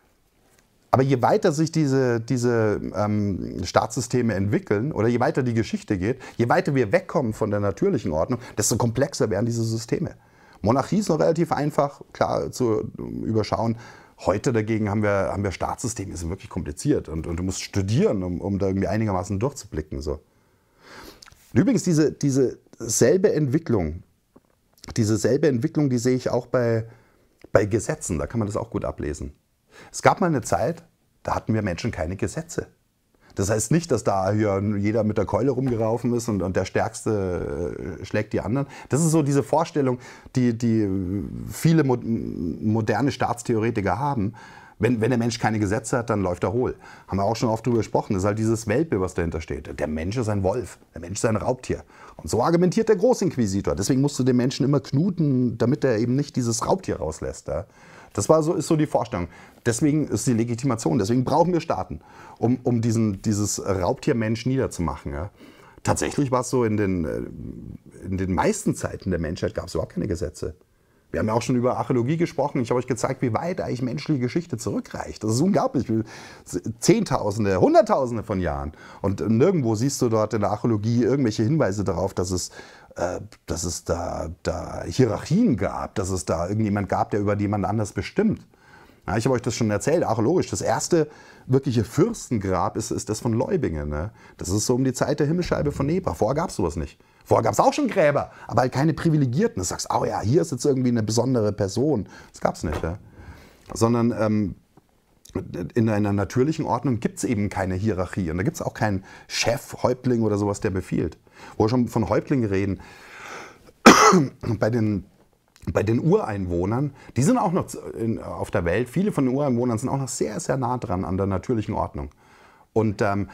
Speaker 1: Aber je weiter sich diese, diese ähm, Staatssysteme entwickeln oder je weiter die Geschichte geht, je weiter wir wegkommen von der natürlichen Ordnung, desto komplexer werden diese Systeme. Monarchie ist noch relativ einfach, klar zu überschauen. Heute dagegen haben wir, haben wir Staatssysteme, die sind wirklich kompliziert. Und, und du musst studieren, um, um da irgendwie einigermaßen durchzublicken. So. Und übrigens, diese, diese selbe Entwicklung, diese selbe Entwicklung, die sehe ich auch bei, bei Gesetzen. Da kann man das auch gut ablesen. Es gab mal eine Zeit, da hatten wir Menschen keine Gesetze. Das heißt nicht, dass da hier jeder mit der Keule rumgelaufen ist und, und der Stärkste äh, schlägt die anderen. Das ist so diese Vorstellung, die, die viele mo moderne Staatstheoretiker haben, Wenn, wenn der Mensch keine Gesetze hat, dann läuft er hohl. Haben wir auch schon oft drüber gesprochen. Das ist halt dieses Weltbild, was dahinter steht. Der Mensch ist ein Wolf, der Mensch ist ein Raubtier. Und so argumentiert der Großinquisitor. Deswegen musst du den Menschen immer knuten, damit er eben nicht dieses Raubtier rauslässt. Ja? Das war so, ist so die Vorstellung. Deswegen ist die Legitimation. Deswegen brauchen wir Staaten, um, um diesen, dieses Raubtiermensch niederzumachen. Ja? Tatsächlich war es so, in den, in den meisten Zeiten der Menschheit gab es überhaupt keine Gesetze. Wir haben ja auch schon über Archäologie gesprochen. Ich habe euch gezeigt, wie weit eigentlich menschliche Geschichte zurückreicht. Das ist unglaublich. Zehntausende, Hunderttausende von Jahren. Und nirgendwo siehst du dort in der Archäologie irgendwelche Hinweise darauf, dass es, äh, dass es da, da Hierarchien gab, dass es da irgendjemand gab, der über jemand anders bestimmt. Ja, ich habe euch das schon erzählt, archäologisch. Das erste wirkliche Fürstengrab ist, ist das von Leubingen. Ne? Das ist so um die Zeit der Himmelsscheibe von Nebra. Vorher gab es sowas nicht. Vorher gab es auch schon Gräber, aber halt keine Privilegierten. Du sagst, oh ja, hier ist jetzt irgendwie eine besondere Person. Das gab es nicht. Ja? Sondern ähm, in einer natürlichen Ordnung gibt es eben keine Hierarchie. Und da gibt es auch keinen Chef, Häuptling oder sowas, der befiehlt. Wo wir schon von Häuptlingen reden, bei den, bei den Ureinwohnern, die sind auch noch in, auf der Welt, viele von den Ureinwohnern sind auch noch sehr, sehr nah dran an der natürlichen Ordnung. Und ähm,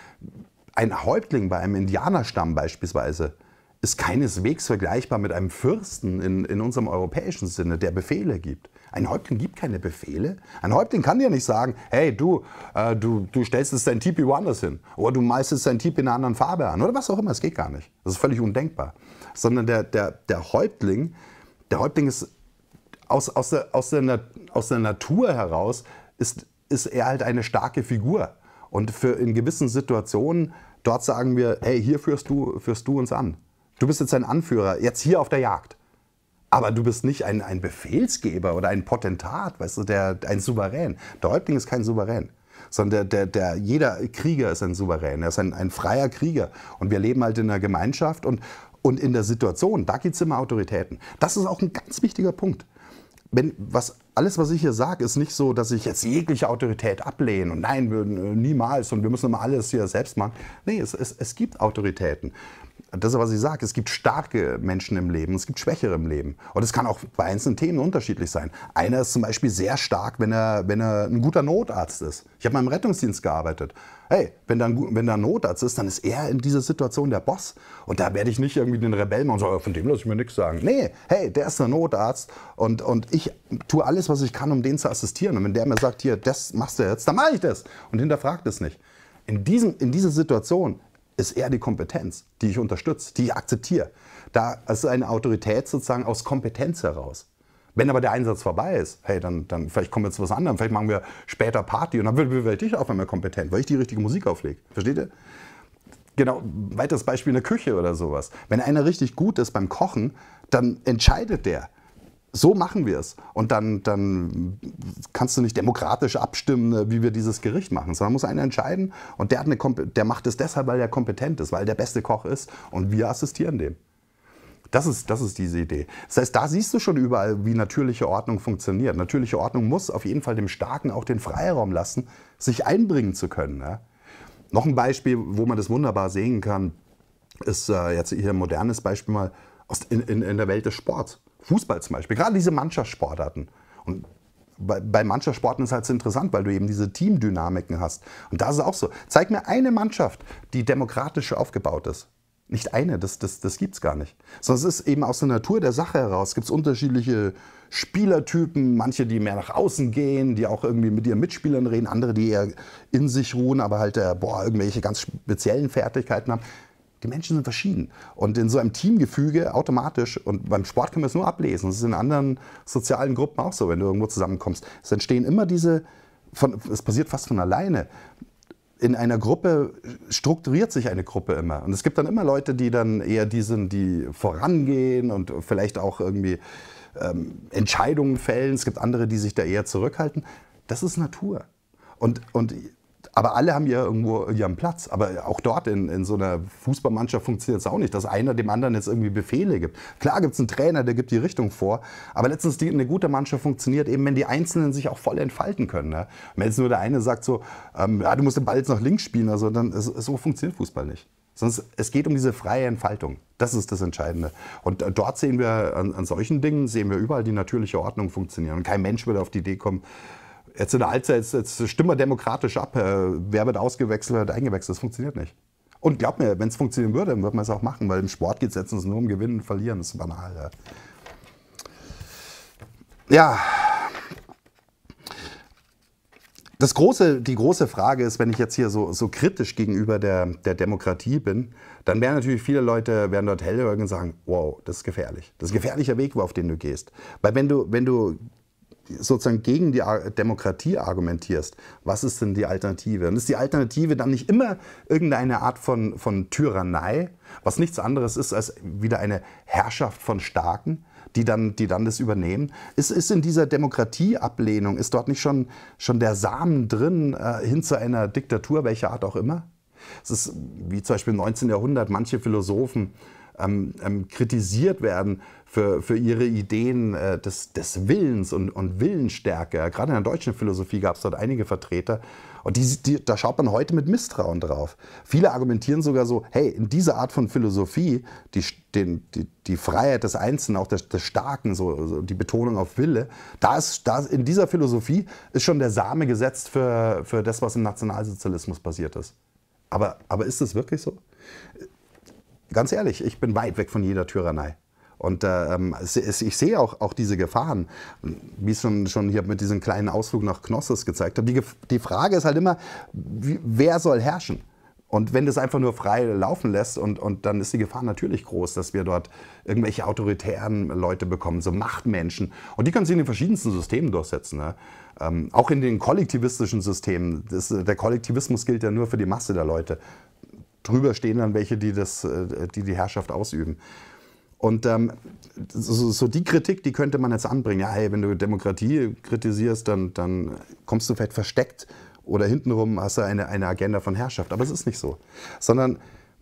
Speaker 1: ein Häuptling bei einem Indianerstamm beispielsweise, ist keineswegs vergleichbar mit einem Fürsten in, in unserem europäischen Sinne, der Befehle gibt. Ein Häuptling gibt keine Befehle. Ein Häuptling kann dir nicht sagen, hey, du, äh, du, du stellst jetzt dein Tipi woanders hin. Oder du malst jetzt dein Tipi in einer anderen Farbe an. Oder was auch immer, das geht gar nicht. Das ist völlig undenkbar. Sondern der, der, der Häuptling, der Häuptling ist aus, aus, der, aus, der, aus der Natur heraus, ist, ist er halt eine starke Figur. Und für in gewissen Situationen, dort sagen wir, hey, hier führst du, führst du uns an. Du bist jetzt ein Anführer, jetzt hier auf der Jagd. Aber du bist nicht ein, ein Befehlsgeber oder ein Potentat, weißt du, der, ein Souverän. Der Häuptling ist kein Souverän, sondern der, der, der, jeder Krieger ist ein Souverän. Er ist ein, ein freier Krieger. Und wir leben halt in einer Gemeinschaft und, und in der Situation, da gibt es immer Autoritäten. Das ist auch ein ganz wichtiger Punkt. Wenn, was, alles, was ich hier sage, ist nicht so, dass ich jetzt jegliche Autorität ablehne und nein, wir, niemals und wir müssen immer alles hier selbst machen. Nee, es, es, es gibt Autoritäten. Das ist, was ich sage. Es gibt starke Menschen im Leben, es gibt Schwächere im Leben. Und es kann auch bei einzelnen Themen unterschiedlich sein. Einer ist zum Beispiel sehr stark, wenn er, wenn er ein guter Notarzt ist. Ich habe mal im Rettungsdienst gearbeitet. Hey, wenn da, ein, wenn da ein Notarzt ist, dann ist er in dieser Situation der Boss. Und da werde ich nicht irgendwie den Rebellen machen und sagen, von dem lasse ich mir nichts sagen. Nee, hey, der ist der Notarzt und, und ich tue alles, was ich kann, um den zu assistieren. Und wenn der mir sagt, hier, das machst du jetzt, dann mache ich das. Und hinterfragt es nicht. In, diesem, in dieser Situation ist eher die Kompetenz, die ich unterstütze, die ich akzeptiere. Da ist eine Autorität sozusagen aus Kompetenz heraus. Wenn aber der Einsatz vorbei ist, hey, dann, dann vielleicht kommen wir zu was anderem, vielleicht machen wir später Party und dann werde ich auf einmal kompetent, weil ich die richtige Musik auflege. Versteht ihr? Genau, weiteres Beispiel in der Küche oder sowas. Wenn einer richtig gut ist beim Kochen, dann entscheidet der. So machen wir es. Und dann, dann kannst du nicht demokratisch abstimmen, wie wir dieses Gericht machen, sondern muss einer entscheiden und der, hat eine, der macht es deshalb, weil er kompetent ist, weil der beste Koch ist und wir assistieren dem. Das ist, das ist diese Idee. Das heißt, da siehst du schon überall, wie natürliche Ordnung funktioniert. Natürliche Ordnung muss auf jeden Fall dem Starken auch den Freiraum lassen, sich einbringen zu können. Ja? Noch ein Beispiel, wo man das wunderbar sehen kann, ist äh, jetzt hier ein modernes Beispiel mal aus, in, in, in der Welt des Sports. Fußball zum Beispiel, gerade diese Mannschaftssportarten. Und bei, bei Mannschaftssporten ist es halt so interessant, weil du eben diese Teamdynamiken hast. Und da ist es auch so. Zeig mir eine Mannschaft, die demokratisch aufgebaut ist. Nicht eine, das, das, das gibt es gar nicht. Sondern es ist eben aus der Natur der Sache heraus. Es gibt unterschiedliche Spielertypen, manche, die mehr nach außen gehen, die auch irgendwie mit ihren Mitspielern reden, andere, die eher in sich ruhen, aber halt äh, boah, irgendwelche ganz speziellen Fertigkeiten haben. Die Menschen sind verschieden. Und in so einem Teamgefüge automatisch, und beim Sport kann man es nur ablesen, das ist in anderen sozialen Gruppen auch so, wenn du irgendwo zusammenkommst, es entstehen immer diese, von, es passiert fast von alleine. In einer Gruppe strukturiert sich eine Gruppe immer. Und es gibt dann immer Leute, die dann eher die sind, die vorangehen und vielleicht auch irgendwie ähm, Entscheidungen fällen. Es gibt andere, die sich da eher zurückhalten. Das ist Natur. Und, und Aber alle haben ja irgendwo ihren Platz. Aber auch dort in, in so einer Fußballmannschaft funktioniert es auch nicht, dass einer dem anderen jetzt irgendwie Befehle gibt. Klar gibt es einen Trainer, der gibt die Richtung vor. Aber letztens die, eine gute Mannschaft funktioniert eben, wenn die Einzelnen sich auch voll entfalten können. Ne? Wenn jetzt nur der eine sagt so, ähm, ja, du musst den Ball jetzt nach links spielen, also dann, so funktioniert Fußball nicht. Sondern es geht um diese freie Entfaltung. Das ist das Entscheidende. Und dort sehen wir, an, an solchen Dingen sehen wir überall die natürliche Ordnung funktionieren. Und kein Mensch würde auf die Idee kommen, Jetzt in der Altzeit, jetzt, jetzt stimmen wir demokratisch ab, äh, wer wird ausgewechselt, wird eingewechselt, das funktioniert nicht. Und glaub mir, wenn es funktionieren würde, dann würde man es auch machen, weil im Sport geht es letztens nur um Gewinnen und Verlieren, das ist banal. Ja, ja. Das große, die große Frage ist, wenn ich jetzt hier so, so kritisch gegenüber der, der Demokratie bin, dann werden natürlich viele Leute werden dort hellhörig und sagen, wow, das ist gefährlich. Das ist ein gefährlicher Weg, auf den du gehst. Weil wenn du, wenn du sozusagen gegen die Demokratie argumentierst, was ist denn die Alternative? Und ist die Alternative dann nicht immer irgendeine Art von, von Tyrannei, was nichts anderes ist als wieder eine Herrschaft von Starken? Die dann, die dann das übernehmen. Ist, ist in dieser Demokratieablehnung, ist dort nicht schon, schon der Samen drin äh, hin zu einer Diktatur, welcher Art auch immer? Es ist wie zum Beispiel im neunzehnten Jahrhundert manche Philosophen ähm, ähm, kritisiert werden für, für ihre Ideen äh, des, des Willens und, und Willensstärke. Gerade in der deutschen Philosophie gab es dort einige Vertreter. Und die, die, da schaut man heute mit Misstrauen drauf. Viele argumentieren sogar so, hey, in dieser Art von Philosophie, die, den, die, die Freiheit des Einzelnen, auch des, des Starken, so, so die Betonung auf Wille, da ist, da, in dieser Philosophie ist schon der Same gesetzt für, für das, was im Nationalsozialismus passiert ist. Aber, aber ist es wirklich so? Ganz ehrlich, ich bin weit weg von jeder Tyrannei. Und äh, ich sehe auch, auch diese Gefahren, wie ich schon, schon hier mit diesem kleinen Ausflug nach Knossos gezeigt habe. Die, die Frage ist halt immer, wie, wer soll herrschen? Und wenn das einfach nur frei laufen lässt, und, und dann ist die Gefahr natürlich groß, dass wir dort irgendwelche autoritären Leute bekommen, so Machtmenschen. Und die können sich in den verschiedensten Systemen durchsetzen. Ne? Ähm, auch in den kollektivistischen Systemen. Das, der Kollektivismus gilt ja nur für die Masse der Leute. Drüber stehen dann welche, die das, die, die Herrschaft ausüben. Und ähm, so, so die Kritik, die könnte man jetzt anbringen. Ja, hey, wenn du Demokratie kritisierst, dann, dann kommst du vielleicht versteckt oder hintenrum hast du eine, eine Agenda von Herrschaft. Aber es ist nicht so. Sondern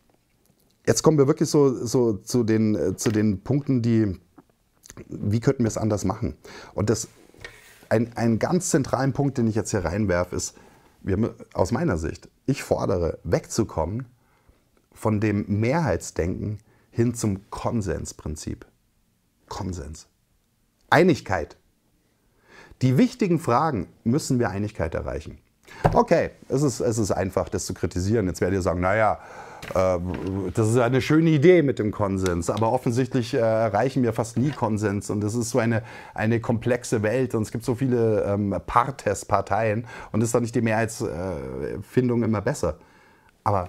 Speaker 1: jetzt kommen wir wirklich so, so zu, den, zu den Punkten, die, wie könnten wir es anders machen? Und das, ein, ein ganz zentralen Punkt, den ich jetzt hier reinwerfe, ist, wir, aus meiner Sicht, ich fordere, wegzukommen von dem Mehrheitsdenken hin zum Konsensprinzip. Konsens. Einigkeit. Die wichtigen Fragen müssen wir Einigkeit erreichen. Okay, es ist, es ist einfach, das zu kritisieren. Jetzt werdet ihr sagen, naja, äh, das ist eine schöne Idee mit dem Konsens, aber offensichtlich äh, erreichen wir fast nie Konsens und es ist so eine, eine komplexe Welt und es gibt so viele ähm, Partes, Parteien und ist dann nicht die Mehrheitsfindung äh, immer besser. Aber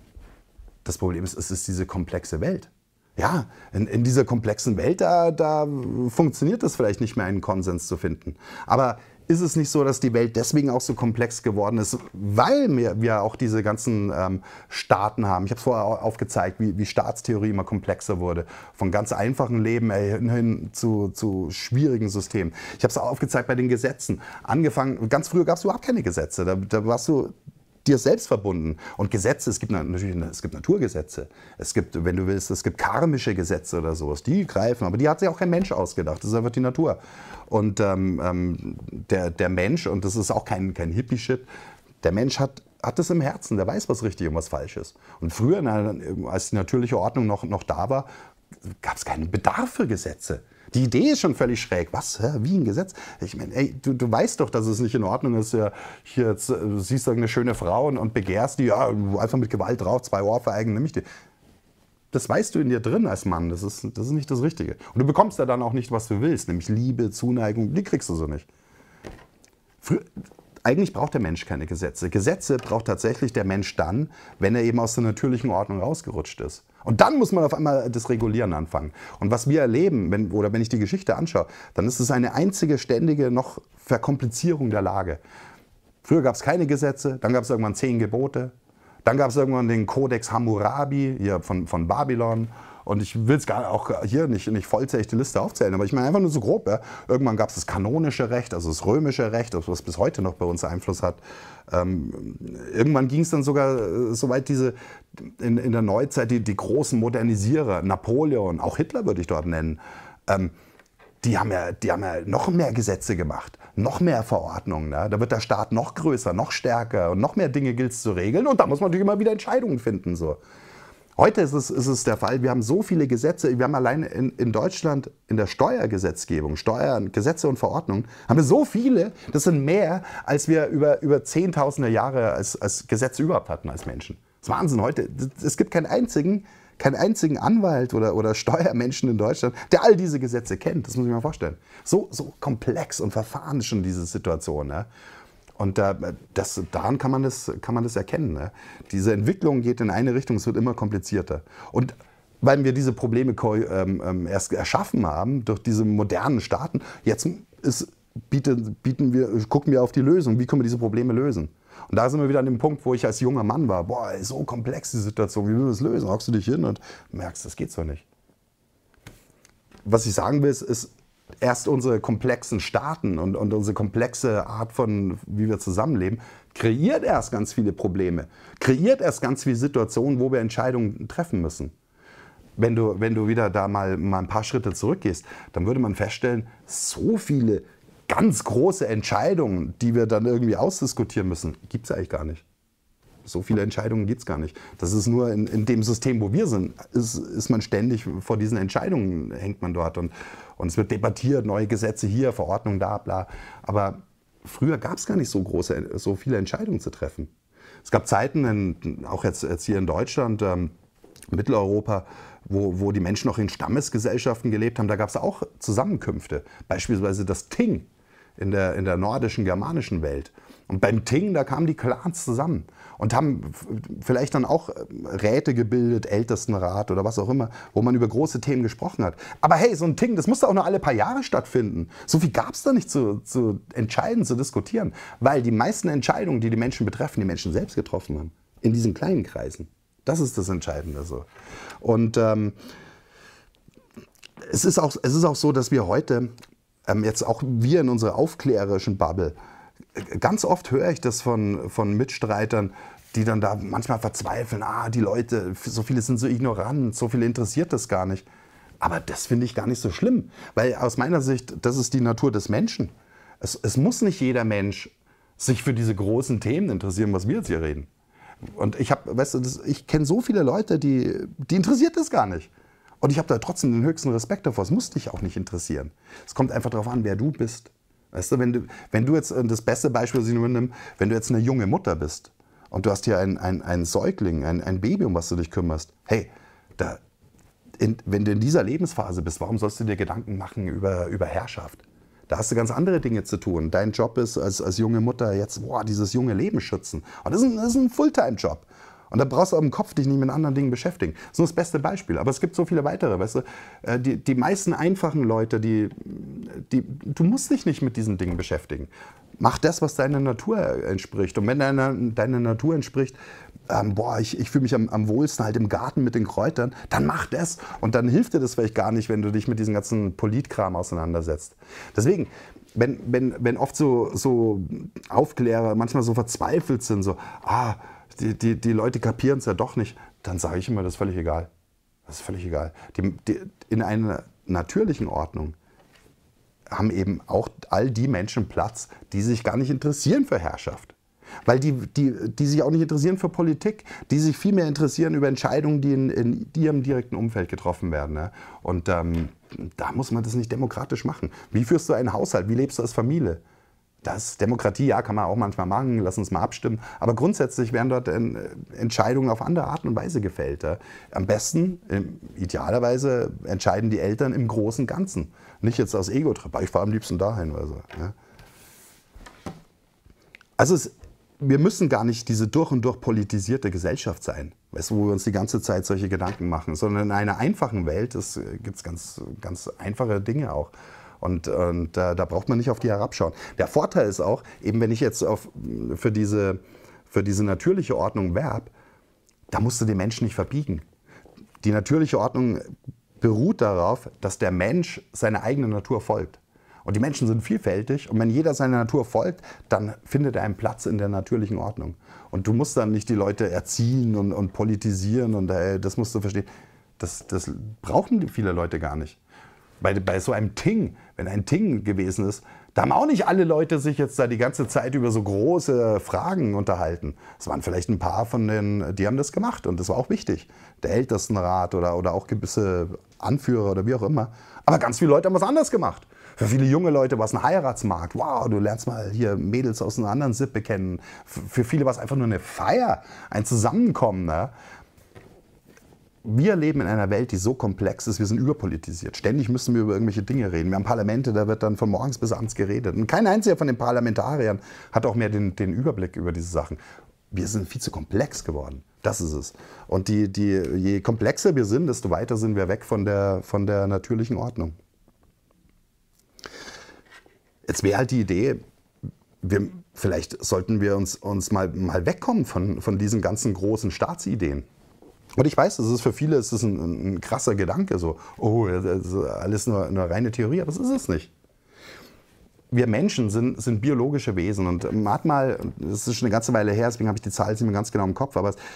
Speaker 1: das Problem ist, es ist diese komplexe Welt. Ja, in, in dieser komplexen Welt, da, da funktioniert es vielleicht nicht mehr, einen Konsens zu finden. Aber ist es nicht so, dass die Welt deswegen auch so komplex geworden ist, weil wir, wir auch diese ganzen ähm, Staaten haben? Ich habe es vorher auch aufgezeigt, wie, wie Staatstheorie immer komplexer wurde. Von ganz einfachen Leben hin, hin zu, zu schwierigen Systemen. Ich habe es auch aufgezeigt bei den Gesetzen. Angefangen, ganz früher gab es überhaupt keine Gesetze. Da, da warst du dir selbst verbunden. Und Gesetze, es gibt natürlich es gibt Naturgesetze. Es gibt, wenn du willst, es gibt karmische Gesetze oder sowas. Die greifen, aber die hat sich auch kein Mensch ausgedacht. Das ist einfach die Natur. Und ähm, der, der Mensch, und das ist auch kein, kein Hippie-Shit, der Mensch hat, hat es im Herzen, der weiß, was richtig und was falsch ist. Und früher, als die natürliche Ordnung noch, noch da war, gab es keinen Bedarf für Gesetze. Die Idee ist schon völlig schräg. Was? Hä? Wie ein Gesetz? Ich meine, ey, du, du weißt doch, dass es nicht in Ordnung ist. Ja, hier jetzt, du siehst eine schöne Frau und, und begehrst die, ja, einfach mit Gewalt drauf, zwei Ohrfeigen, nimm ich die. Das weißt du in dir drin als Mann. Das ist, das ist nicht das Richtige. Und du bekommst ja dann auch nicht, was du willst, nämlich Liebe, Zuneigung. Die kriegst du so nicht. Früher, eigentlich braucht der Mensch keine Gesetze. Gesetze braucht tatsächlich der Mensch dann, wenn er eben aus der natürlichen Ordnung rausgerutscht ist. Und dann muss man auf einmal das Regulieren anfangen. Und was wir erleben, wenn, oder wenn ich die Geschichte anschaue, dann ist es eine einzige ständige noch Verkomplizierung der Lage. Früher gab es keine Gesetze, dann gab es irgendwann zehn Gebote, dann gab es irgendwann den Kodex Hammurabi hier von, von Babylon. Und ich will es gar auch hier nicht, nicht vollzählig die Liste aufzählen, aber ich meine einfach nur so grob. Ja. Irgendwann gab es das kanonische Recht, also das römische Recht, was bis heute noch bei uns Einfluss hat. Ähm, irgendwann ging es dann sogar äh, so weit, diese, in, in der Neuzeit, die, die großen Modernisierer, Napoleon, auch Hitler würde ich dort nennen, ähm, die, haben ja, die haben ja noch mehr Gesetze gemacht, noch mehr Verordnungen. Ne? Da wird der Staat noch größer, noch stärker und noch mehr Dinge gilt es zu regeln und da muss man natürlich immer wieder Entscheidungen finden. So. Heute ist es, ist es der Fall, wir haben so viele Gesetze, wir haben allein in, in Deutschland in der Steuergesetzgebung, Steuern, Gesetze und Verordnungen, haben wir so viele, das sind mehr, als wir über, über zehntausende Jahre als, als Gesetze überhaupt hatten als Menschen. Das ist Wahnsinn heute. Es gibt keinen einzigen, keinen einzigen Anwalt oder, oder Steuermenschen in Deutschland, der all diese Gesetze kennt. Das muss ich mir vorstellen. So, so komplex und verfahren ist schon diese Situation. Ne? Und äh, das, daran kann man das, kann man das erkennen. Ne? Diese Entwicklung geht in eine Richtung, es wird immer komplizierter. Und weil wir diese Probleme ähm, erst erschaffen haben durch diese modernen Staaten, jetzt ist, bieten, bieten wir, gucken wir auf die Lösung. Wie können wir diese Probleme lösen? Und da sind wir wieder an dem Punkt, wo ich als junger Mann war. Boah, so komplex die Situation, wie will wir das lösen? Hockst du dich hin und merkst, das geht so nicht. Was ich sagen will, ist, ist erst unsere komplexen Staaten und, und unsere komplexe Art von, wie wir zusammenleben, kreiert erst ganz viele Probleme, kreiert erst ganz viele Situationen, wo wir Entscheidungen treffen müssen. Wenn du, wenn du wieder da mal, mal ein paar Schritte zurückgehst, dann würde man feststellen, so viele ganz große Entscheidungen, die wir dann irgendwie ausdiskutieren müssen, gibt es eigentlich gar nicht. So viele Entscheidungen gibt es gar nicht. Das ist nur in, in dem System, wo wir sind, ist, ist man ständig vor diesen Entscheidungen, hängt man dort. Und, und es wird debattiert, neue Gesetze hier, Verordnungen da, bla. Aber früher gab es gar nicht so große, so viele Entscheidungen zu treffen. Es gab Zeiten, in, auch jetzt, jetzt hier in Deutschland, ähm, Mitteleuropa, wo, wo die Menschen noch in Stammesgesellschaften gelebt haben, da gab es auch Zusammenkünfte. Beispielsweise das Ting in der, in der nordischen, germanischen Welt. Und beim Ting, da kamen die Clans zusammen und haben vielleicht dann auch Räte gebildet, Ältestenrat oder was auch immer, wo man über große Themen gesprochen hat. Aber hey, so ein Ting, das musste auch nur alle paar Jahre stattfinden. So viel gab es da nicht zu, zu entscheiden, zu diskutieren, weil die meisten Entscheidungen, die die Menschen betreffen, die Menschen selbst getroffen haben. In diesen kleinen Kreisen. Das ist das Entscheidende. So. Und ähm, es ist auch, es ist auch so, dass wir heute, ähm, jetzt auch wir in unserer aufklärerischen Bubble, ganz oft höre ich das von, von Mitstreitern, die dann da manchmal verzweifeln, ah, die Leute, so viele sind so ignorant, so viele interessiert das gar nicht. Aber das finde ich gar nicht so schlimm, weil aus meiner Sicht, das ist die Natur des Menschen. Es, es muss nicht jeder Mensch sich für diese großen Themen interessieren, was wir jetzt hier reden. Und ich habe, weißt du, das, ich kenne so viele Leute, die, die interessiert das gar nicht. Und ich habe da trotzdem den höchsten Respekt davor. Es muss dich auch nicht interessieren. Es kommt einfach darauf an, wer du bist. Weißt du, wenn du, wenn du jetzt, das beste Beispiel, das ich nur nehme, wenn du jetzt eine junge Mutter bist und du hast hier einen ein Säugling, ein, ein Baby, um was du dich kümmerst, hey, da, in, wenn du in dieser Lebensphase bist, warum sollst du dir Gedanken machen über, über Herrschaft? Da hast du ganz andere Dinge zu tun. Dein Job ist als, als junge Mutter jetzt, boah, dieses junge Leben schützen. Und das ist ein, das ist ein Fulltime-Job. Und da brauchst du im Kopf dich nicht mit anderen Dingen beschäftigen. Das ist nur das beste Beispiel. Aber es gibt so viele weitere. Weißt du? Die, die meisten einfachen Leute, die, die, du musst dich nicht mit diesen Dingen beschäftigen. Mach das, was deiner Natur entspricht. Und wenn deiner, deiner Natur entspricht, ähm, boah, ich, ich fühle mich am, am wohlsten halt im Garten mit den Kräutern, dann mach das. Und dann hilft dir das vielleicht gar nicht, wenn du dich mit diesem ganzen Politkram auseinandersetzt. Deswegen, wenn, wenn, wenn oft so, so Aufklärer manchmal so verzweifelt sind, so, ah, Die, die, die Leute kapieren es ja doch nicht, dann sage ich immer, das ist völlig egal. Das ist völlig egal. Die, die, in einer natürlichen Ordnung haben eben auch all die Menschen Platz, die sich gar nicht interessieren für Herrschaft. Weil die, die, die sich auch nicht interessieren für Politik, die sich viel mehr interessieren über Entscheidungen, die in, in ihrem direkten Umfeld getroffen werden. Ne? Und ähm, da muss man das nicht demokratisch machen. Wie führst du einen Haushalt? Wie lebst du als Familie? Das Demokratie, ja, kann man auch manchmal machen, lass uns mal abstimmen. Aber grundsätzlich werden dort Entscheidungen auf andere Art und Weise gefällt. Am besten, idealerweise, entscheiden die Eltern im großen und Ganzen. Nicht jetzt aus Ego-Trip, ich fahre am liebsten dahin oder so. Also es, wir müssen gar nicht diese durch und durch politisierte Gesellschaft sein, weißt du, wo wir uns die ganze Zeit solche Gedanken machen, sondern in einer einfachen Welt gibt es ganz, ganz einfache Dinge auch. Und, und äh, da braucht man nicht auf die herabschauen. Der Vorteil ist auch, eben wenn ich jetzt auf, für, diese, für diese natürliche Ordnung werbe, da musst du den Menschen nicht verbiegen. Die natürliche Ordnung beruht darauf, dass der Mensch seiner eigenen Natur folgt. Und die Menschen sind vielfältig und wenn jeder seiner Natur folgt, dann findet er einen Platz in der natürlichen Ordnung. Und du musst dann nicht die Leute erziehen und, und politisieren und äh, das musst du verstehen. Das, das brauchen viele Leute gar nicht. Bei, bei so einem Ting, wenn ein Ting gewesen ist, Da haben auch nicht alle Leute sich jetzt da die ganze Zeit über so große Fragen unterhalten. Es waren vielleicht ein paar von denen, die haben das gemacht und das war auch wichtig. Der Ältestenrat oder, oder auch gewisse Anführer oder wie auch immer. Aber ganz viele Leute haben was anderes gemacht. Für viele junge Leute war es ein Heiratsmarkt. Wow, du lernst mal hier Mädels aus einer anderen Sippe kennen. Für viele war es einfach nur eine Feier, ein Zusammenkommen. Ne? Wir leben in einer Welt, die so komplex ist, wir sind überpolitisiert. Ständig müssen wir über irgendwelche Dinge reden. Wir haben Parlamente, da wird dann von morgens bis abends geredet. Und kein einziger von den Parlamentariern hat auch mehr den, den Überblick über diese Sachen. Wir sind viel zu komplex geworden. Das ist es. Und die, die, je komplexer wir sind, desto weiter sind wir weg von der, von der natürlichen Ordnung. Jetzt wäre halt die Idee, wir, vielleicht sollten wir uns, uns mal, mal wegkommen von, von diesen ganzen großen Staatsideen. Und ich weiß, das ist für viele ist das ein, ein krasser Gedanke, so, oh, das ist alles nur eine reine Theorie, aber das ist es nicht. Wir Menschen sind, sind biologische Wesen und man hat mal, das ist schon eine ganze Weile her, deswegen habe ich die Zahl nicht mehr ganz genau im Kopf, aber es,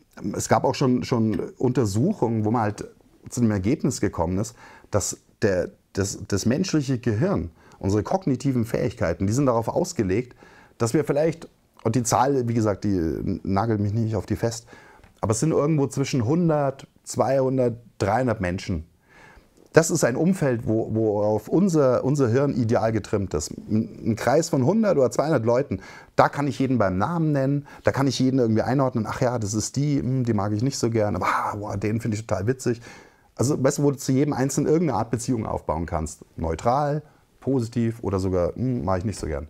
Speaker 1: es gab auch schon, schon Untersuchungen, wo man halt zu dem Ergebnis gekommen ist, dass der, das, das menschliche Gehirn, unsere kognitiven Fähigkeiten, die sind darauf ausgelegt, dass wir vielleicht, und die Zahl, wie gesagt, die nagelt mich nicht auf die fest, aber es sind irgendwo zwischen hundert, zweihundert, dreihundert Menschen. Das ist ein Umfeld, wo, worauf unser, unser Hirn ideal getrimmt ist. Ein Kreis von hundert oder zweihundert Leuten, da kann ich jeden beim Namen nennen, da kann ich jeden irgendwie einordnen, ach ja, das ist die, die mag ich nicht so gern, aber ah, wow, den finde ich total witzig. Also weißt du, wo du zu jedem Einzelnen irgendeine Art Beziehung aufbauen kannst. Neutral, positiv oder sogar, hm, mag ich nicht so gern.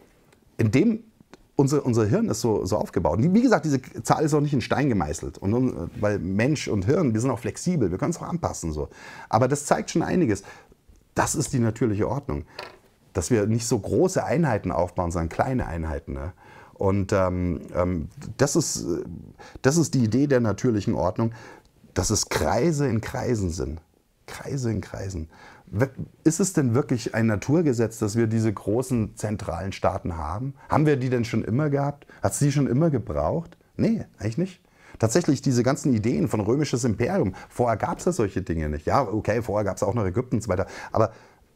Speaker 1: In dem Unser, unser Hirn ist so, so aufgebaut. Wie gesagt, diese Zahl ist auch nicht in Stein gemeißelt. Und, weil Mensch und Hirn, wir sind auch flexibel, wir können es auch anpassen. So. Aber das zeigt schon einiges. Das ist die natürliche Ordnung. Dass wir nicht so große Einheiten aufbauen, sondern kleine Einheiten. Ne? Und ähm, ähm, das, ist, das ist die Idee der natürlichen Ordnung, dass es Kreise in Kreisen sind. Kreise in Kreisen. Ist es denn wirklich ein Naturgesetz, dass wir diese großen zentralen Staaten haben? Haben wir die denn schon immer gehabt? Hat es die schon immer gebraucht? Nee, eigentlich nicht. Tatsächlich diese ganzen Ideen von römisches Imperium, vorher gab es ja solche Dinge nicht. Ja, okay, vorher gab es auch noch Ägypten und so weiter. Aber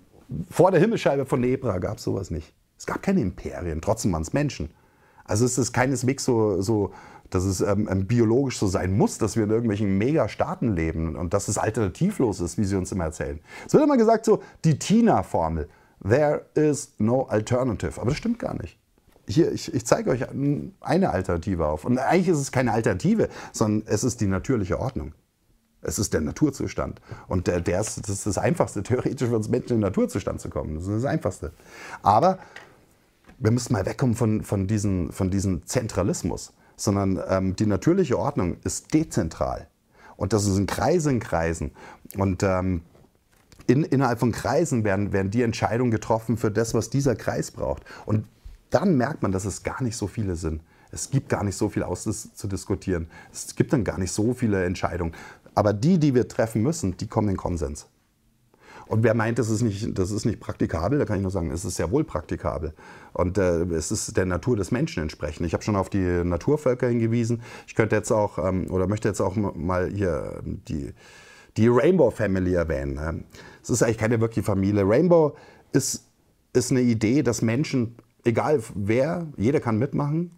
Speaker 1: vor der Himmelsscheibe von Nebra gab es sowas nicht. Es gab keine Imperien, trotzdem waren es Menschen. Also es ist keineswegs so, so dass es ähm, biologisch so sein muss, dass wir in irgendwelchen Megastaaten leben und dass es alternativlos ist, wie sie uns immer erzählen. Es wird immer gesagt, so die Tina-Formel, there is no alternative. Aber das stimmt gar nicht. Hier, ich, ich zeige euch eine Alternative auf. Und eigentlich ist es keine Alternative, sondern es ist die natürliche Ordnung. Es ist der Naturzustand. Und der, der ist, das ist das Einfachste, theoretisch für uns Menschen in den Naturzustand zu kommen. Das ist das Einfachste. Aber wir müssen mal wegkommen von, von, diesen, von diesem Zentralismus. Sondern ähm, die natürliche Ordnung ist dezentral. Und das sind Kreise in Kreisen. Und ähm, in, innerhalb von Kreisen werden, werden die Entscheidungen getroffen für das, was dieser Kreis braucht. Und dann merkt man, dass es gar nicht so viele sind. Es gibt gar nicht so viel auszudiskutieren. Es gibt dann gar nicht so viele Entscheidungen. Aber die, die wir treffen müssen, die kommen in Konsens. Und wer meint, das ist nicht, das ist nicht praktikabel, da kann ich nur sagen, es ist sehr wohl praktikabel. Und äh, es ist der Natur des Menschen entsprechend. Ich habe schon auf die Naturvölker hingewiesen. Ich könnte jetzt auch, ähm, oder möchte jetzt auch mal hier die, die Rainbow Family erwähnen. Es ist eigentlich keine wirkliche Familie. Rainbow ist, ist eine Idee, dass Menschen, egal wer, jeder kann mitmachen.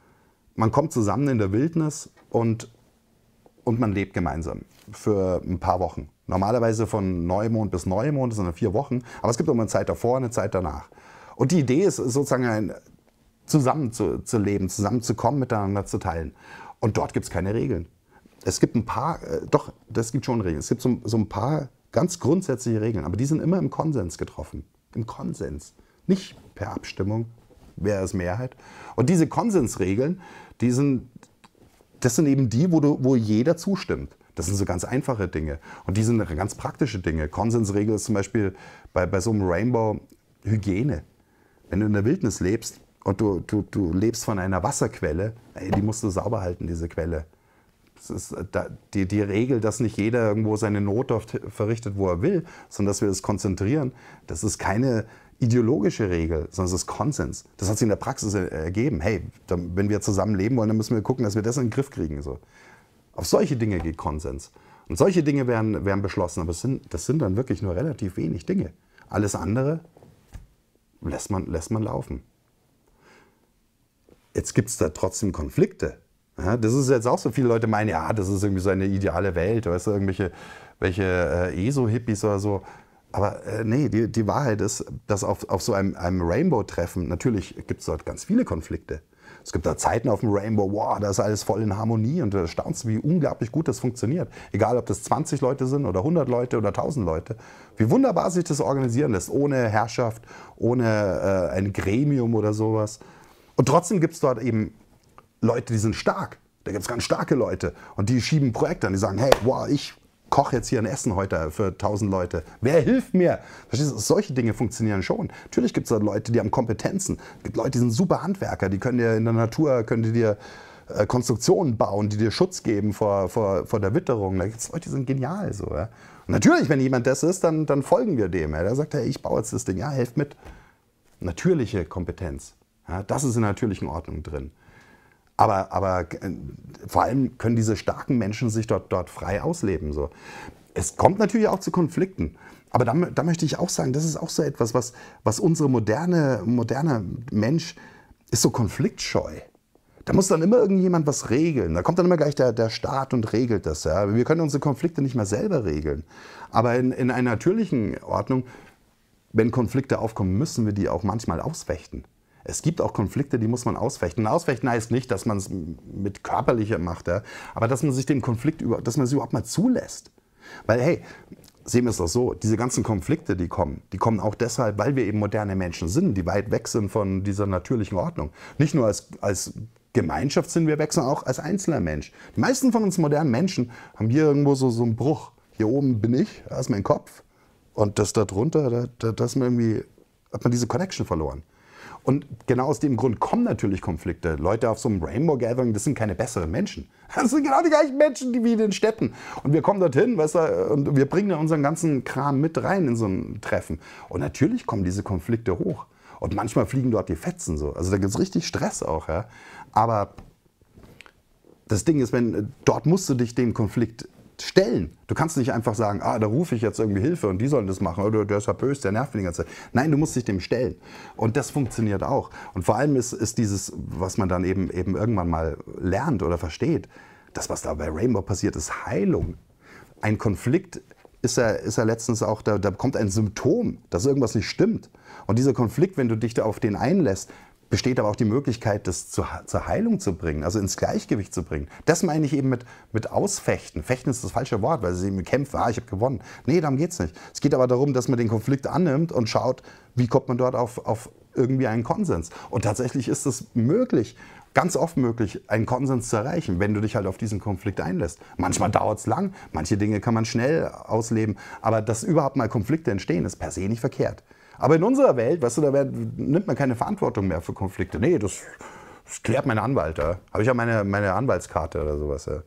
Speaker 1: Man kommt zusammen in der Wildnis und, und man lebt gemeinsam für ein paar Wochen. Normalerweise von Neumond bis Neumond, das sind dann vier Wochen. Aber es gibt auch mal eine Zeit davor und eine Zeit danach. Und die Idee ist sozusagen, ein, zusammen zu, zu leben, zusammen zu kommen, miteinander zu teilen. Und dort gibt es keine Regeln. Es gibt ein paar, äh, doch, das gibt schon Regeln. Es gibt so, so ein paar ganz grundsätzliche Regeln, aber die sind immer im Konsens getroffen. Im Konsens. Nicht per Abstimmung, wer ist Mehrheit. Und diese Konsensregeln, die sind, das sind eben die, wo, du, wo jeder zustimmt. Das sind so ganz einfache Dinge. Und die sind ganz praktische Dinge. Konsensregel ist zum Beispiel bei, bei so einem Rainbow Hygiene. Wenn du in der Wildnis lebst und du, du, du lebst von einer Wasserquelle, ey, die musst du sauber halten, diese Quelle. Das ist die, die Regel, dass nicht jeder irgendwo seine Notdurft verrichtet, wo er will, sondern dass wir das konzentrieren. Das ist keine ideologische Regel, sondern es ist Konsens. Das hat sich in der Praxis ergeben. Hey, wenn wir zusammen leben wollen, dann müssen wir gucken, dass wir das in den Griff kriegen. So. Auf solche Dinge geht Konsens. Und solche Dinge werden, werden beschlossen, aber es sind, das sind dann wirklich nur relativ wenig Dinge. Alles andere lässt man, lässt man laufen. Jetzt gibt es da trotzdem Konflikte. Ja, das ist jetzt auch so, viele Leute meinen, ja, das ist irgendwie so eine ideale Welt, weißt du, irgendwelche welche, äh, E S O-Hippies oder so. Aber äh, nee, die, die Wahrheit ist, dass auf, auf so einem, einem Rainbow-Treffen, natürlich gibt es dort ganz viele Konflikte. Es gibt da Zeiten auf dem Rainbow, wow, da ist alles voll in Harmonie und du staunst, wie unglaublich gut das funktioniert. Egal, ob das zwanzig Leute sind oder hundert Leute oder tausend Leute. Wie wunderbar sich das organisieren lässt, ohne Herrschaft, ohne äh, ein Gremium oder sowas. Und trotzdem gibt es dort eben Leute, die sind stark. Da gibt es ganz starke Leute und die schieben Projekte an, die sagen, hey, wow, ich koche jetzt hier ein Essen heute für tausend Leute. Wer hilft mir? Verstehst du? Solche Dinge funktionieren schon. Natürlich gibt es da Leute, die haben Kompetenzen. Es gibt Leute, die sind super Handwerker, die können dir in der Natur, können die dir äh, Konstruktionen bauen, die dir Schutz geben vor, vor, vor der Witterung. Da gibt es Leute, die sind genial. So, ja? Und natürlich, wenn jemand das ist, dann, dann folgen wir dem. Ja? Der sagt, hey, ich baue jetzt das Ding, ja, helft mit. Natürliche Kompetenz. Ja? Das ist in der natürlichen Ordnung drin. Aber, aber äh, vor allem können diese starken Menschen sich dort, dort frei ausleben. So. Es kommt natürlich auch zu Konflikten. Aber da, da möchte ich auch sagen, das ist auch so etwas, was, was unsere moderne, moderne Mensch ist so konfliktscheu. Da muss dann immer irgendjemand was regeln. Da kommt dann immer gleich der, der Staat und regelt das. Ja. Wir können unsere Konflikte nicht mehr selber regeln. Aber in, in einer natürlichen Ordnung, wenn Konflikte aufkommen, müssen wir die auch manchmal ausfechten. Es gibt auch Konflikte, die muss man ausfechten. Ausfechten heißt nicht, dass man es mit körperlicher macht, ja, aber dass man sich den Konflikt, über, dass man es überhaupt mal zulässt. Weil hey, sehen wir es doch so, diese ganzen Konflikte, die kommen, die kommen auch deshalb, weil wir eben moderne Menschen sind, die weit weg sind von dieser natürlichen Ordnung. Nicht nur als, als Gemeinschaft sind wir weg, sondern auch als einzelner Mensch. Die meisten von uns modernen Menschen haben hier irgendwo so, so einen Bruch. Hier oben bin ich, da ist mein Kopf und das da drunter, da, da, da ist man irgendwie, hat man diese Connection verloren. Und genau aus dem Grund kommen natürlich Konflikte. Leute auf so einem Rainbow Gathering, das sind keine besseren Menschen. Das sind genau die gleichen Menschen, die wie in den Städten. Und wir kommen dorthin, weißt du, und wir bringen da unseren ganzen Kram mit rein in so ein Treffen. Und natürlich kommen diese Konflikte hoch. Und manchmal fliegen dort die Fetzen so. Also da gibt es richtig Stress auch. Ja. Aber das Ding ist, wenn, dort musst du dich dem Konflikt stellen. Du kannst nicht einfach sagen, ah, da rufe ich jetzt irgendwie Hilfe und die sollen das machen oder der ist ja böse, der nervt mich die ganze Zeit. Nein, du musst dich dem stellen. Und das funktioniert auch. Und vor allem ist, ist dieses, was man dann eben, eben irgendwann mal lernt oder versteht, das, was da bei Rainbow passiert, ist Heilung. Ein Konflikt ist ja, ist ja letztens auch, da, da kommt ein Symptom, dass irgendwas nicht stimmt. Und dieser Konflikt, wenn du dich da auf den einlässt, besteht aber auch die Möglichkeit, das zur, zur Heilung zu bringen, also ins Gleichgewicht zu bringen. Das meine ich eben mit, mit Ausfechten. Fechten ist das falsche Wort, weil sie eben kämpfen, ah, ich habe gewonnen. Nee, darum geht es nicht. Es geht aber darum, dass man den Konflikt annimmt und schaut, wie kommt man dort auf, auf irgendwie einen Konsens. Und tatsächlich ist es möglich, ganz oft möglich, einen Konsens zu erreichen, wenn du dich halt auf diesen Konflikt einlässt. Manchmal dauert es lang, manche Dinge kann man schnell ausleben, aber dass überhaupt mal Konflikte entstehen, ist per se nicht verkehrt. Aber in unserer Welt, weißt du, da wird, nimmt man keine Verantwortung mehr für Konflikte. Nee, das, das klärt mein Anwalt. Ja. Habe ich ja meine, meine Anwaltskarte oder sowas. Ja.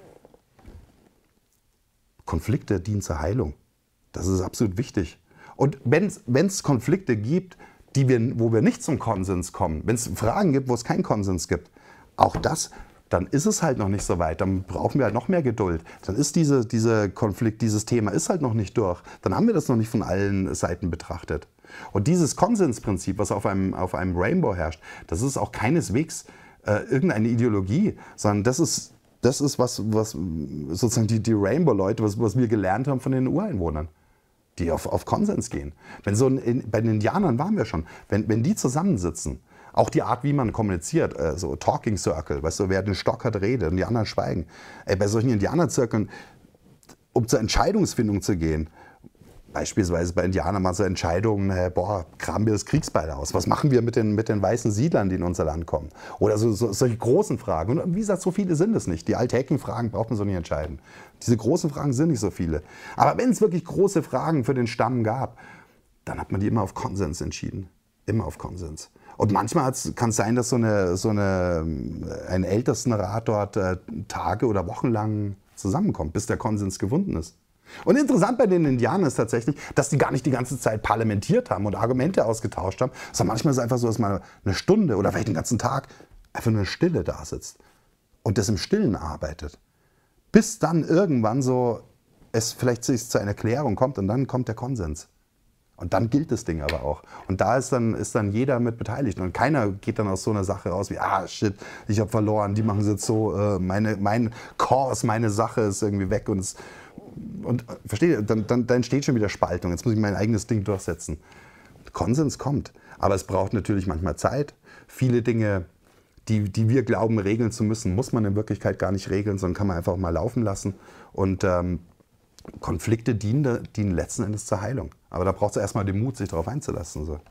Speaker 1: Konflikte dienen zur Heilung. Das ist absolut wichtig. Und wenn es Konflikte gibt, die wir, wo wir nicht zum Konsens kommen, wenn es Fragen gibt, wo es keinen Konsens gibt, auch das, dann ist es halt noch nicht so weit. Dann brauchen wir halt noch mehr Geduld. Dann ist diese, diese Konflikt, dieses Thema ist halt noch nicht durch. Dann haben wir das noch nicht von allen Seiten betrachtet. Und dieses Konsensprinzip, was auf einem, auf einem Rainbow herrscht, das ist auch keineswegs äh, irgendeine Ideologie, sondern das ist, das ist was, was sozusagen die, die Rainbow-Leute, was, was wir gelernt haben von den Ureinwohnern, die auf, auf Konsens gehen. Wenn so ein, bei den Indianern waren wir schon, wenn, wenn die zusammensitzen, auch die Art, wie man kommuniziert, äh, so Talking Circle, weißt du, wer den Stock hat, redet und die anderen schweigen. Ey, bei solchen Indianerzirkeln, um zur Entscheidungsfindung zu gehen, beispielsweise bei Indianern machen so Entscheidungen, äh, boah, graben wir das Kriegsbeil aus? Was machen wir mit den, mit den weißen Siedlern, die in unser Land kommen? Oder so, so, solche großen Fragen. Und wie gesagt, so viele sind es nicht. Die alltäglichen Fragen braucht man so nicht entscheiden. Diese großen Fragen sind nicht so viele. Aber wenn es wirklich große Fragen für den Stamm gab, dann hat man die immer auf Konsens entschieden. Immer auf Konsens. Und manchmal kann es sein, dass so, eine, so eine, ein Ältestenrat dort äh, Tage oder Wochen lang zusammenkommt, bis der Konsens gefunden ist. Und interessant bei den Indianern ist tatsächlich, dass die gar nicht die ganze Zeit parlamentiert haben und Argumente ausgetauscht haben, sondern manchmal ist es einfach so, dass man eine Stunde oder vielleicht den ganzen Tag einfach nur Stille da sitzt und das im Stillen arbeitet. Bis dann irgendwann so es vielleicht zu einer Erklärung kommt und dann kommt der Konsens. Und dann gilt das Ding aber auch. Und da ist dann, ist dann jeder mit beteiligt. Und keiner geht dann aus so einer Sache raus wie, ah shit, ich habe verloren, die machen es jetzt so, äh, meine, mein Kurs, meine Sache ist irgendwie weg. Und, es, und äh, versteht ihr, dann, dann, dann entsteht schon wieder Spaltung. Jetzt muss ich mein eigenes Ding durchsetzen. Konsens kommt. Aber es braucht natürlich manchmal Zeit. Viele Dinge, die, die wir glauben, regeln zu müssen, muss man in Wirklichkeit gar nicht regeln, sondern kann man einfach mal laufen lassen. Und ähm, Konflikte dienen, dienen letzten Endes zur Heilung. Aber da braucht es erstmal den Mut, sich darauf einzulassen. So.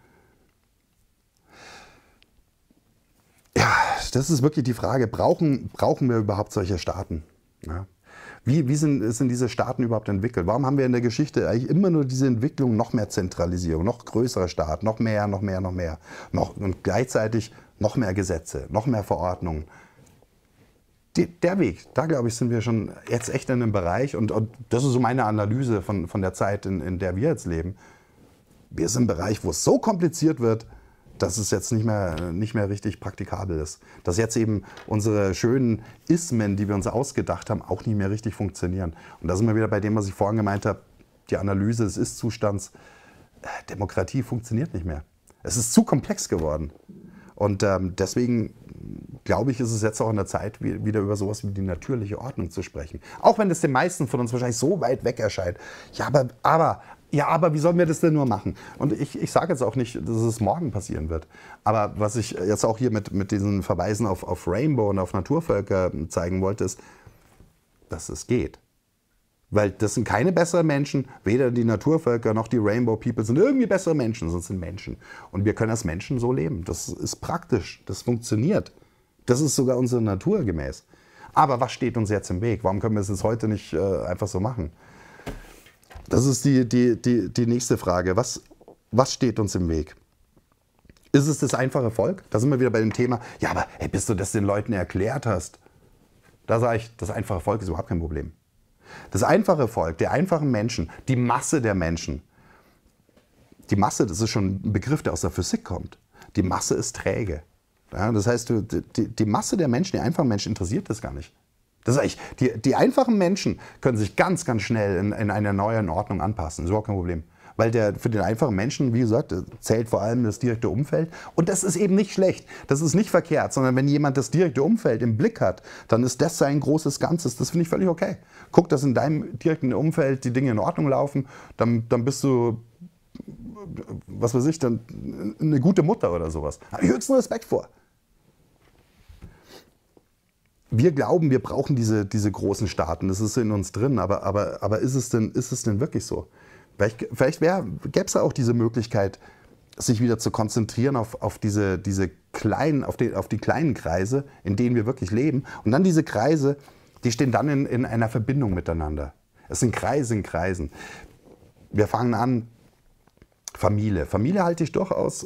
Speaker 1: Ja, das ist wirklich die Frage, brauchen, brauchen wir überhaupt solche Staaten? Ja. Wie, wie sind, sind diese Staaten überhaupt entwickelt? Warum haben wir in der Geschichte eigentlich immer nur diese Entwicklung, noch mehr Zentralisierung, noch größerer Staat, noch mehr, noch mehr, noch mehr. Noch, und gleichzeitig noch mehr Gesetze, noch mehr Verordnungen. Die, der Weg, da glaube ich, sind wir schon jetzt echt in einem Bereich, und, und das ist so meine Analyse von, von der Zeit, in, in der wir jetzt leben. Wir sind im Bereich, wo es so kompliziert wird, dass es jetzt nicht mehr, nicht mehr richtig praktikabel ist. Dass jetzt eben unsere schönen Ismen, die wir uns ausgedacht haben, auch nicht mehr richtig funktionieren. Und da sind wir wieder bei dem, was ich vorhin gemeint habe, die Analyse des Ist-Zustands. Demokratie funktioniert nicht mehr. Es ist zu komplex geworden. Und ähm, deswegen glaube ich, ist es jetzt auch an der Zeit, wieder über sowas wie die natürliche Ordnung zu sprechen. Auch wenn es den meisten von uns wahrscheinlich so weit weg erscheint. Ja, aber, aber, ja, aber wie sollen wir das denn nur machen? Und ich, ich sage jetzt auch nicht, dass es morgen passieren wird. Aber was ich jetzt auch hier mit, mit diesen Verweisen auf, auf Rainbow und auf Naturvölker zeigen wollte, ist, dass es geht. Weil das sind keine besseren Menschen, weder die Naturvölker noch die Rainbow People sind irgendwie bessere Menschen, sondern sind Menschen. Und wir können als Menschen so leben. Das ist praktisch, das funktioniert. Das ist sogar unserer Natur gemäß. Aber was steht uns jetzt im Weg? Warum können wir es jetzt heute nicht äh, einfach so machen? Das ist die, die, die, die nächste Frage. Was, was steht uns im Weg? Ist es das einfache Volk? Da sind wir wieder bei dem Thema, ja, aber hey, bis du das den Leuten erklärt hast, da sage ich, das einfache Volk ist überhaupt kein Problem. Das einfache Volk, die einfachen Menschen, die Masse der Menschen, die Masse, das ist schon ein Begriff, der aus der Physik kommt. Die Masse ist träge. Ja, das heißt, die, die Masse der Menschen, die einfachen Menschen, interessiert das gar nicht. Das ist eigentlich, die, die einfachen Menschen können sich ganz, ganz schnell in, in einer neuen Ordnung anpassen. Das ist überhaupt kein Problem. Weil der, für den einfachen Menschen, wie gesagt, zählt vor allem das direkte Umfeld. Und das ist eben nicht schlecht. Das ist nicht verkehrt, sondern wenn jemand das direkte Umfeld im Blick hat, dann ist das sein großes Ganzes. Das finde ich völlig okay. Guck, dass in deinem direkten Umfeld die Dinge in Ordnung laufen, dann, dann bist du, was weiß ich, dann eine gute Mutter oder sowas. Da habe ich höchsten Respekt vor. Wir glauben, wir brauchen diese, diese großen Staaten. Das ist in uns drin. Aber, aber, aber ist, es denn, ist es denn wirklich so? Vielleicht, vielleicht gäbe es auch diese Möglichkeit, sich wieder zu konzentrieren auf, auf, diese, diese kleinen, auf, die, auf die kleinen Kreise, in denen wir wirklich leben. Und dann diese Kreise, die stehen dann in, in einer Verbindung miteinander. Es sind Kreise in Kreisen. Wir fangen an, Familie. Familie halte ich durchaus.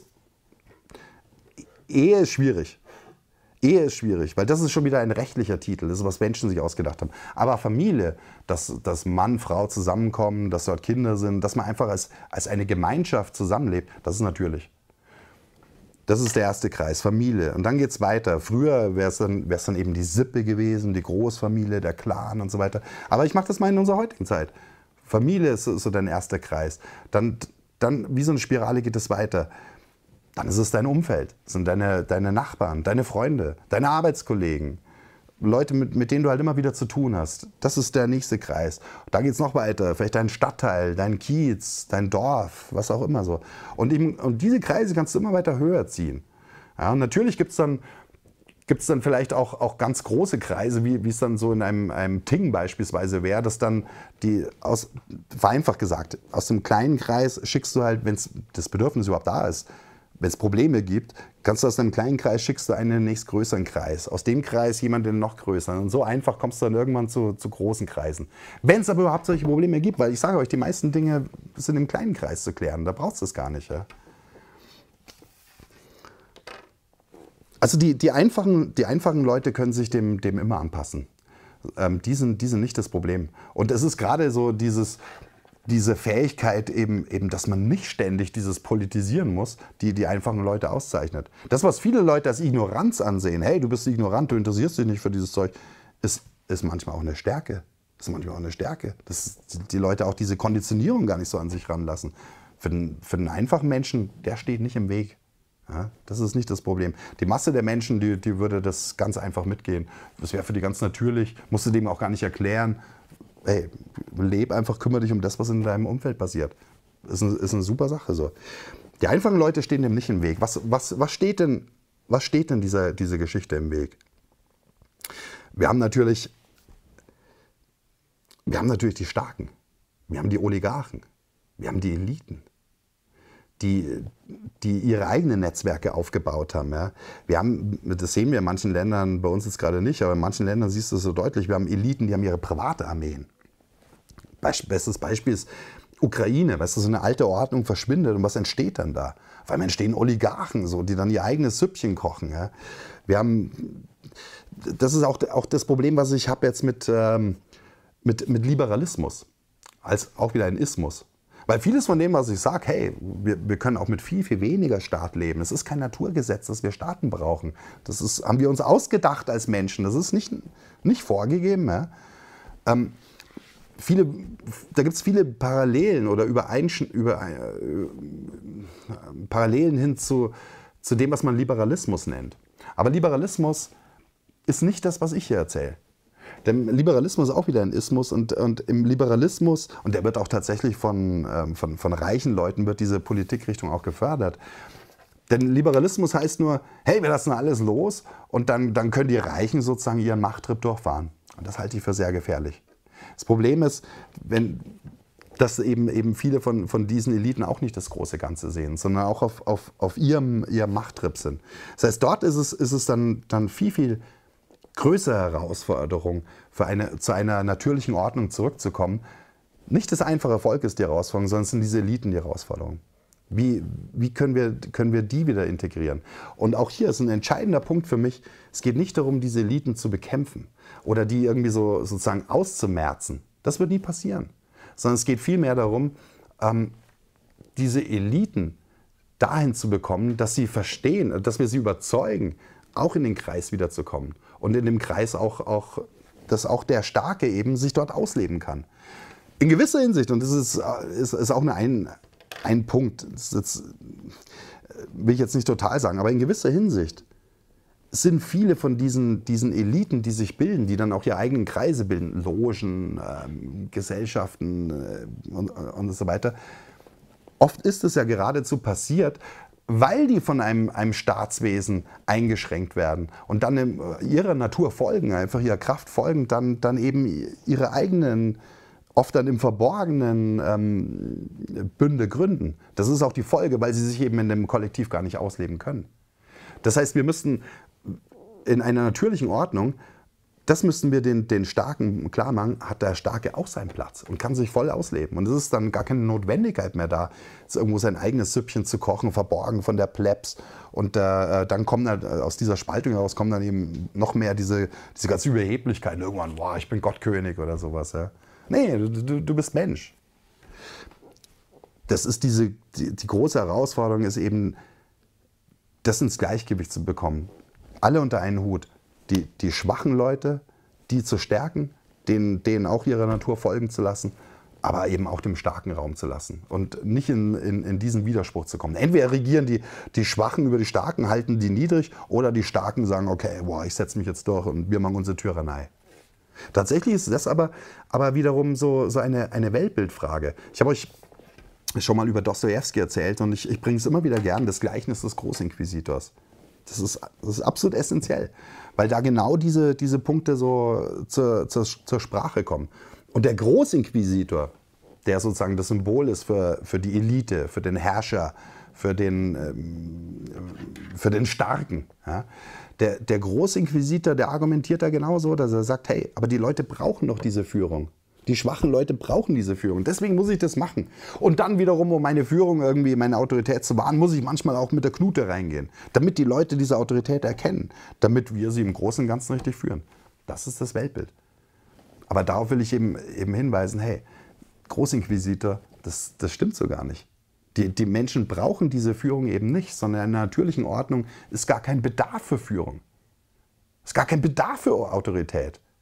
Speaker 1: Ehe ist schwierig. Ehe ist schwierig, weil das ist schon wieder ein rechtlicher Titel, das ist, was Menschen sich ausgedacht haben. Aber Familie, dass, dass Mann, Frau zusammenkommen, dass dort Kinder sind, dass man einfach als, als eine Gemeinschaft zusammenlebt, das ist natürlich. Das ist der erste Kreis, Familie. Und dann geht es weiter. Früher wäre es dann, wär's dann eben die Sippe gewesen, die Großfamilie, der Clan und so weiter. Aber ich mache das mal in unserer heutigen Zeit. Familie ist so, so dein erster Kreis. Dann, dann, wie so eine Spirale geht es weiter. Dann ist es dein Umfeld, das sind deine, deine Nachbarn, deine Freunde, deine Arbeitskollegen, Leute, mit, mit denen du halt immer wieder zu tun hast. Das ist der nächste Kreis. Da geht es noch weiter, vielleicht dein Stadtteil, dein Kiez, dein Dorf, was auch immer so. Und, eben, und diese Kreise kannst du immer weiter höher ziehen. Ja, und natürlich gibt es dann, gibt's dann vielleicht auch, auch ganz große Kreise, wie es dann so in einem, einem Ting beispielsweise wäre, dass dann die, aus, vereinfacht gesagt, aus dem kleinen Kreis schickst du halt, wenn das Bedürfnis überhaupt da ist, wenn es Probleme gibt, kannst du aus einem kleinen Kreis schickst du einen in den nächstgrößeren Kreis. Aus dem Kreis jemanden in den noch größeren. Und so einfach kommst du dann irgendwann zu, zu großen Kreisen. Wenn es aber überhaupt solche Probleme gibt, weil ich sage euch, die meisten Dinge sind im kleinen Kreis zu klären. Da brauchst du es gar nicht. Ja? Also die, die, einfachen, die einfachen Leute können sich dem, dem immer anpassen. Ähm, die, sind, die sind nicht das Problem. Und es ist gerade so dieses... diese Fähigkeit eben, eben, dass man nicht ständig dieses Politisieren muss, die die einfachen Leute auszeichnet. Das, was viele Leute als Ignoranz ansehen, hey, du bist ignorant, du interessierst dich nicht für dieses Zeug, ist, ist manchmal auch eine Stärke. Das ist manchmal auch eine Stärke. Dass die Leute auch diese Konditionierung gar nicht so an sich ranlassen. Für den, für den einfachen Menschen, der steht nicht im Weg. Ja, das ist nicht das Problem. Die Masse der Menschen, die, die würde das ganz einfach mitgehen. Das wäre für die ganz natürlich, musst du dem auch gar nicht erklären. Hey, leb einfach, kümmere dich um das, was in deinem Umfeld passiert. Ist eine, ist eine super Sache so. Die einfachen Leute stehen dem nicht im Weg. Was, was, was steht denn, was steht denn dieser, diese Geschichte im Weg? Wir haben natürlich, wir haben natürlich die Starken. Wir haben die Oligarchen. Wir haben die Eliten. Die, die ihre eigenen Netzwerke aufgebaut haben. Ja. Wir haben, das sehen wir in manchen Ländern, bei uns jetzt gerade nicht, aber in manchen Ländern siehst du es so deutlich, wir haben Eliten, die haben ihre Privatarmeen. Bestes Beispiel ist Ukraine, weißt du, so eine alte Ordnung verschwindet und was entsteht dann da? Auf einmal entstehen Oligarchen, so, die dann ihr eigenes Süppchen kochen. Ja. Wir haben, das ist auch, auch das Problem, was ich habe jetzt mit, ähm, mit, mit Liberalismus, als auch wieder ein Ismus. Weil vieles von dem, was ich sage, hey, wir, wir können auch mit viel, viel weniger Staat leben. Es ist kein Naturgesetz, dass wir Staaten brauchen. Das ist, haben wir uns ausgedacht als Menschen. Das ist nicht, nicht vorgegeben. Ja? Ähm, viele, da gibt es viele Parallelen oder Übereinsch über, äh, Parallelen hin zu, zu dem, was man Liberalismus nennt. Aber Liberalismus ist nicht das, was ich hier erzähle. Denn Liberalismus ist auch wieder ein Ismus und, und im Liberalismus, und der wird auch tatsächlich von, ähm, von, von reichen Leuten, wird diese Politikrichtung auch gefördert. Denn Liberalismus heißt nur, hey, wir lassen alles los und dann, dann können die Reichen sozusagen ihren Machttrip durchfahren. Und das halte ich für sehr gefährlich. Das Problem ist, wenn, dass eben, eben viele von, von diesen Eliten auch nicht das große Ganze sehen, sondern auch auf, auf, auf ihrem, ihrem Machttrip sind. Das heißt, dort ist es, ist es dann, dann viel, viel größere Herausforderung, für eine, zu einer natürlichen Ordnung zurückzukommen. Nicht das einfache Volk ist die Herausforderung, sondern es sind diese Eliten die Herausforderung. Wie, wie können wir, können wir die wieder integrieren? Und auch hier ist ein entscheidender Punkt für mich, es geht nicht darum, diese Eliten zu bekämpfen oder die irgendwie so sozusagen auszumerzen. Das wird nie passieren. Sondern es geht vielmehr darum, ähm, diese Eliten dahin zu bekommen, dass sie verstehen, dass wir sie überzeugen, auch in den Kreis wiederzukommen. Und in dem Kreis auch, auch, dass auch der Starke eben sich dort ausleben kann. In gewisser Hinsicht, und das ist, ist, ist auch eine ein, ein Punkt, das jetzt, will ich jetzt nicht total sagen, aber in gewisser Hinsicht sind viele von diesen, diesen Eliten, die sich bilden, die dann auch ihre eigenen Kreise bilden, Logen, ähm, Gesellschaften äh, und, und so weiter. Oft ist es ja geradezu passiert, weil die von einem, einem Staatswesen eingeschränkt werden und dann in ihrer Natur folgen, einfach ihrer Kraft folgen, dann, dann eben ihre eigenen, oft dann im Verborgenen ähm, Bünde gründen. Das ist auch die Folge, weil sie sich eben in dem Kollektiv gar nicht ausleben können. Das heißt, wir müssten in einer natürlichen Ordnung, das müssten wir den, den Starken klar machen, hat der Starke auch seinen Platz und kann sich voll ausleben. Und es ist dann gar keine Notwendigkeit mehr da, irgendwo sein eigenes Süppchen zu kochen, verborgen von der Plebs. Und äh, dann kommen dann, aus dieser Spaltung heraus kommen dann eben noch mehr diese, diese ganze Überheblichkeit. Irgendwann, boah, ich bin Gottkönig oder sowas. Ja. Nee, du, du bist Mensch. Das ist diese, die, die große Herausforderung ist eben, das ins Gleichgewicht zu bekommen. Alle unter einen Hut. Die, die schwachen Leute, die zu stärken, denen, denen auch ihrer Natur folgen zu lassen, aber eben auch dem Starken Raum zu lassen und nicht in, in, in diesen Widerspruch zu kommen. Entweder regieren die, die Schwachen über die Starken, halten die niedrig, oder die Starken sagen, okay, boah, ich setze mich jetzt durch und wir machen unsere Tyrannei. Tatsächlich ist das aber, aber wiederum so, so eine, eine Weltbildfrage. Ich habe euch schon mal über Dostojewski erzählt und ich, ich bringe es immer wieder gern, das Gleichnis des Großinquisitors. Das ist, das ist absolut essentiell, weil da genau diese, diese Punkte so zur, zur, zur Sprache kommen. Und der Großinquisitor, der sozusagen das Symbol ist für, für die Elite, für den Herrscher, für den, ähm, für den Starken, ja, der, der Großinquisitor, der argumentiert da genauso, dass er sagt, hey, aber die Leute brauchen doch diese Führung. Die schwachen Leute brauchen diese Führung. Deswegen muss ich das machen. Und dann wiederum, um meine Führung irgendwie, meine Autorität zu wahren, muss ich manchmal auch mit der Knute reingehen. Damit die Leute diese Autorität erkennen. Damit wir sie im Großen und Ganzen richtig führen. Das ist das Weltbild. Aber darauf will ich eben, eben hinweisen, hey, Großinquisitor, das, das stimmt so gar nicht. Die, die Menschen brauchen diese Führung eben nicht, sondern in einer natürlichen Ordnung ist gar kein Bedarf für Führung. Es ist gar kein Bedarf für Autorität.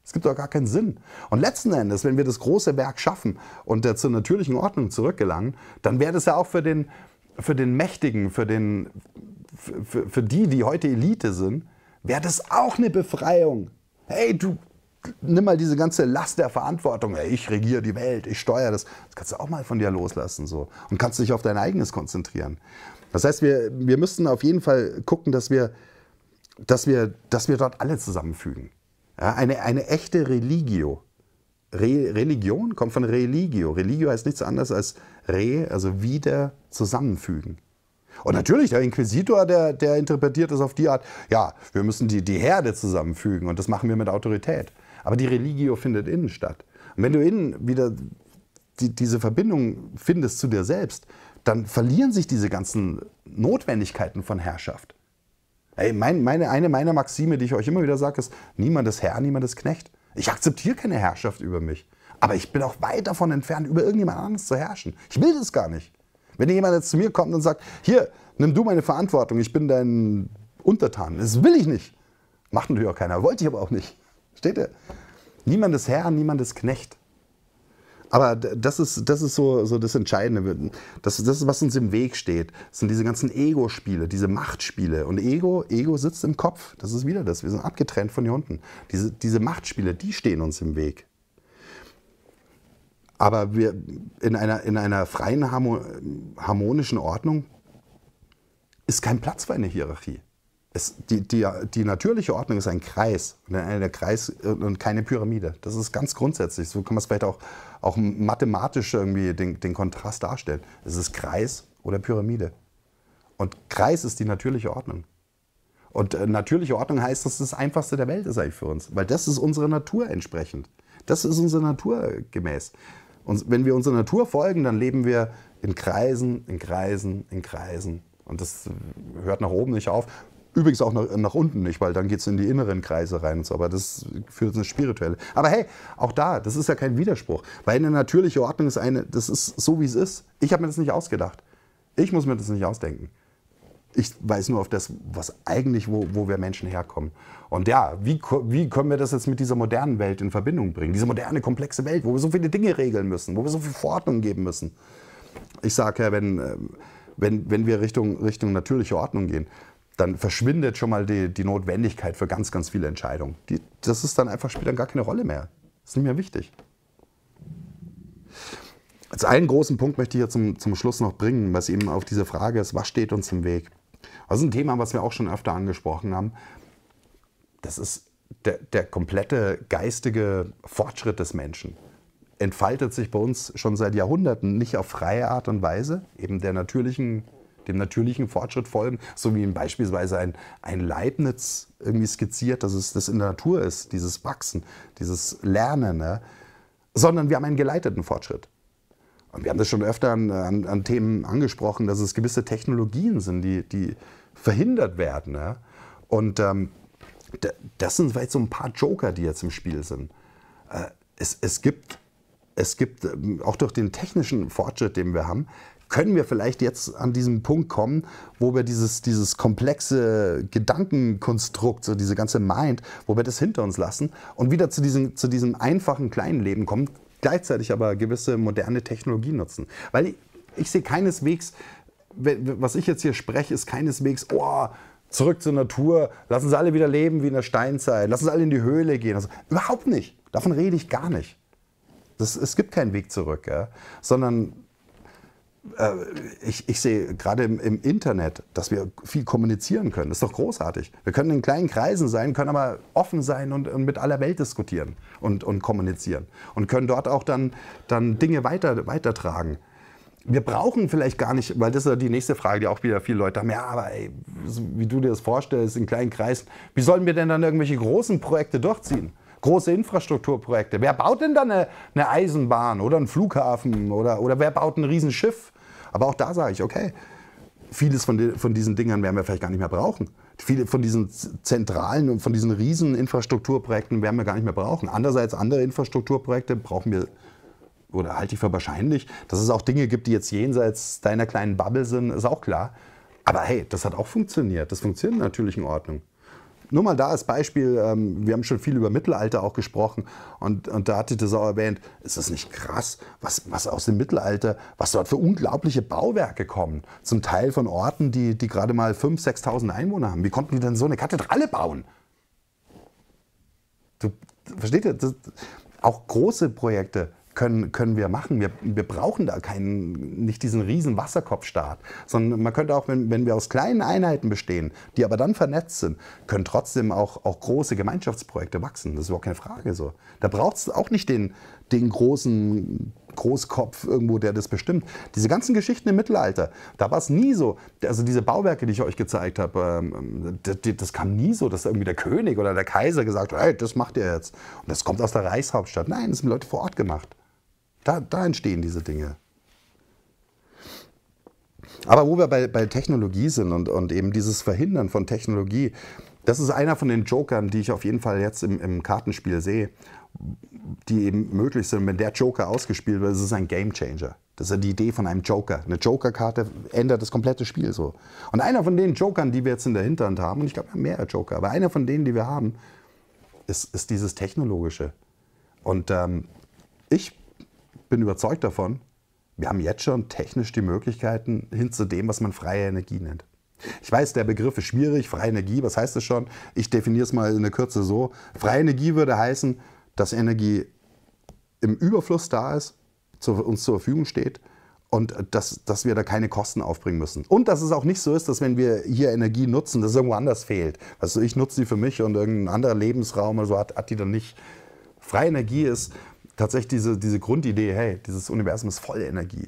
Speaker 1: Es gibt doch gar keinen Sinn. Und letzten Endes, wenn wir das große Werk schaffen und der zur natürlichen Ordnung zurückgelangen, dann wäre das ja auch für den, für den Mächtigen, für, den, für, für die, die heute Elite sind, wäre das auch eine Befreiung. Hey, du, nimm mal diese ganze Last der Verantwortung. Hey, ich regiere die Welt, ich steuere das. Das kannst du auch mal von dir loslassen so, und kannst dich auf dein eigenes konzentrieren. Das heißt, wir, wir müssten auf jeden Fall gucken, dass wir, dass wir, dass wir dort alle zusammenfügen. Ja, eine, eine echte Religio. Re, Religion kommt von Religio. Religio heißt nichts anderes als re, also wieder zusammenfügen. Und natürlich, der Inquisitor, der, der interpretiert es auf die Art, ja, wir müssen die, die Herde zusammenfügen und das machen wir mit Autorität. Aber die Religio findet innen statt. Und wenn du innen wieder die, diese Verbindung findest zu dir selbst, dann verlieren sich diese ganzen Notwendigkeiten von Herrschaft. Ey, mein, meine, eine meiner Maxime, die ich euch immer wieder sage, ist, niemand ist Herr, niemand ist Knecht. Ich akzeptiere keine Herrschaft über mich. Aber ich bin auch weit davon entfernt, über irgendjemand anderes zu herrschen. Ich will das gar nicht. Wenn jemand jetzt zu mir kommt und sagt, hier, nimm du meine Verantwortung, ich bin dein Untertan. Das will ich nicht. Macht natürlich auch keiner, wollte ich aber auch nicht. Steht ihr? Niemand ist Herr, niemand ist Knecht. Aber das ist, das ist so, so das Entscheidende. Das, das ist, was uns im Weg steht. Das sind diese ganzen Ego-Spiele, diese Machtspiele. Und Ego, Ego sitzt im Kopf. Das ist wieder das. Wir sind abgetrennt von hier unten. Diese, diese Machtspiele, die stehen uns im Weg. Aber wir in einer, in einer freien, harmonischen Ordnung ist kein Platz für eine Hierarchie. Es, die, die, die natürliche Ordnung ist ein Kreis, ein Kreis und keine Pyramide. Das ist ganz grundsätzlich. So kann man es vielleicht auch, auch mathematisch irgendwie den, den Kontrast darstellen. Es ist Kreis oder Pyramide. Und Kreis ist die natürliche Ordnung. Und äh, natürliche Ordnung heißt, dass das das Einfachste der Welt ist eigentlich für uns. Weil das ist unsere Natur entsprechend. Das ist unsere Natur gemäß. Und wenn wir unserer Natur folgen, dann leben wir in Kreisen, in Kreisen, in Kreisen. Und das hört nach oben nicht auf. Übrigens auch nach, nach unten nicht, weil dann geht es in die inneren Kreise rein und so. Aber das führt ins Spirituelle. Aber hey, auch da, das ist ja kein Widerspruch. Weil eine natürliche Ordnung ist eine, das ist so, wie es ist. Ich habe mir das nicht ausgedacht. Ich muss mir das nicht ausdenken. Ich weiß nur auf das, was eigentlich, wo, wo wir Menschen herkommen. Und ja, wie, wie können wir das jetzt mit dieser modernen Welt in Verbindung bringen? Diese moderne, komplexe Welt, wo wir so viele Dinge regeln müssen, wo wir so viel Verordnung geben müssen. Ich sage ja, wenn, wenn, wenn wir Richtung, Richtung natürliche Ordnung gehen, dann verschwindet schon mal die, die Notwendigkeit für ganz, ganz viele Entscheidungen. Die, das ist dann einfach, spielt dann gar keine Rolle mehr. Das ist nicht mehr wichtig. Als einen großen Punkt möchte ich hier zum, zum Schluss noch bringen, was eben auf diese Frage ist, was steht uns im Weg? Das ist ein Thema, was wir auch schon öfter angesprochen haben. Das ist der, der komplette geistige Fortschritt des Menschen. Entfaltet sich bei uns schon seit Jahrhunderten nicht auf freie Art und Weise, eben der natürlichen, dem natürlichen Fortschritt folgen, so wie beispielsweise ein, ein Leibniz irgendwie skizziert, dass es das in der Natur ist, dieses Wachsen, dieses Lernen, ne? Sondern wir haben einen geleiteten Fortschritt. Und wir haben das schon öfter an, an, an Themen angesprochen, dass es gewisse Technologien sind, die, die verhindert werden. Ne? Und ähm, das sind vielleicht so ein paar Joker, die jetzt im Spiel sind. Äh, es, es gibt, es gibt auch durch den technischen Fortschritt, den wir haben, können wir vielleicht jetzt an diesen Punkt kommen, wo wir dieses, dieses komplexe Gedankenkonstrukt, so diese ganze Mind, wo wir das hinter uns lassen und wieder zu diesem, zu diesem einfachen kleinen Leben kommen, gleichzeitig aber gewisse moderne Technologien nutzen. Weil ich, ich sehe keineswegs, was ich jetzt hier spreche, ist keineswegs, oh, zurück zur Natur, lassen Sie alle wieder leben wie in der Steinzeit, lassen Sie alle in die Höhle gehen. Also, überhaupt nicht. Davon rede ich gar nicht. Das, es gibt keinen Weg zurück, ja? Sondern äh, ich, ich sehe gerade im, im Internet, dass wir viel kommunizieren können. Das ist doch großartig. Wir können in kleinen Kreisen sein, können aber offen sein und, und mit aller Welt diskutieren und, und kommunizieren. Und können dort auch dann, dann Dinge weiter, weitertragen. Wir brauchen vielleicht gar nicht, weil das ist ja die nächste Frage, die auch wieder viele Leute haben, ja, aber ey, wie du dir das vorstellst, in kleinen Kreisen, wie sollen wir denn dann irgendwelche großen Projekte durchziehen? Große Infrastrukturprojekte. Wer baut denn dann eine, eine Eisenbahn oder einen Flughafen oder, oder wer baut ein Riesenschiff? Aber auch da sage ich, okay, vieles von, de, von diesen Dingern werden wir vielleicht gar nicht mehr brauchen. Viele von diesen zentralen und von diesen riesen Infrastrukturprojekten werden wir gar nicht mehr brauchen. Andererseits, andere Infrastrukturprojekte brauchen wir, oder halte ich für wahrscheinlich, dass es auch Dinge gibt, die jetzt jenseits deiner kleinen Bubble sind, ist auch klar. Aber hey, das hat auch funktioniert. Das funktioniert in der natürlichen Ordnung. nur mal da als Beispiel, ähm, wir haben schon viel über Mittelalter auch gesprochen und, und da hatte das auch erwähnt, ist das nicht krass, was, was aus dem Mittelalter, was dort für unglaubliche Bauwerke kommen, zum Teil von Orten, die, die gerade mal fünftausend, sechstausend Einwohner haben. Wie konnten die denn so eine Kathedrale bauen? Du, versteht ihr? Das, auch große Projekte können, können wir machen. Wir, wir brauchen da keinen, nicht diesen riesen Wasserkopfstaat, sondern man könnte auch, wenn, wenn wir aus kleinen Einheiten bestehen, die aber dann vernetzt sind, können trotzdem auch, auch große Gemeinschaftsprojekte wachsen. Das ist überhaupt keine Frage so. Da braucht es auch nicht den, den großen Großkopf irgendwo, der das bestimmt. Diese ganzen Geschichten im Mittelalter, da war es nie so. Also diese Bauwerke, die ich euch gezeigt habe, das, das kam nie so, dass irgendwie der König oder der Kaiser gesagt hat, hey, das macht ihr jetzt. Und das kommt aus der Reichshauptstadt. Nein, das haben Leute vor Ort gemacht. Da, da entstehen diese Dinge. Aber wo wir bei, bei Technologie sind und, und eben dieses Verhindern von Technologie, das ist einer von den Jokern, die ich auf jeden Fall jetzt im, im Kartenspiel sehe, die eben möglich sind. Wenn der Joker ausgespielt wird, ist es ein Gamechanger. Das ist ja die Idee von einem Joker. Eine Joker-Karte ändert das komplette Spiel so. Und einer von den Jokern, die wir jetzt in der Hinterhand haben, und ich glaube, wir haben mehrere Joker, aber einer von denen, die wir haben, ist, ist dieses Technologische. Und ähm, ich bin überzeugt davon, wir haben jetzt schon technisch die Möglichkeiten hin zu dem, was man freie Energie nennt. Ich weiß, der Begriff ist schwierig, freie Energie, was heißt das schon? Ich definiere es mal in der Kürze so. Freie Energie würde heißen, dass Energie im Überfluss da ist, zu, uns zur Verfügung steht und dass, dass wir da keine Kosten aufbringen müssen. Und dass es auch nicht so ist, dass wenn wir hier Energie nutzen, dass es irgendwo anders fehlt. Also ich nutze die für mich und irgendein anderer Lebensraum oder so hat, hat die dann nicht. Freie Energie ist tatsächlich diese, diese Grundidee, hey, dieses Universum ist voll Energie.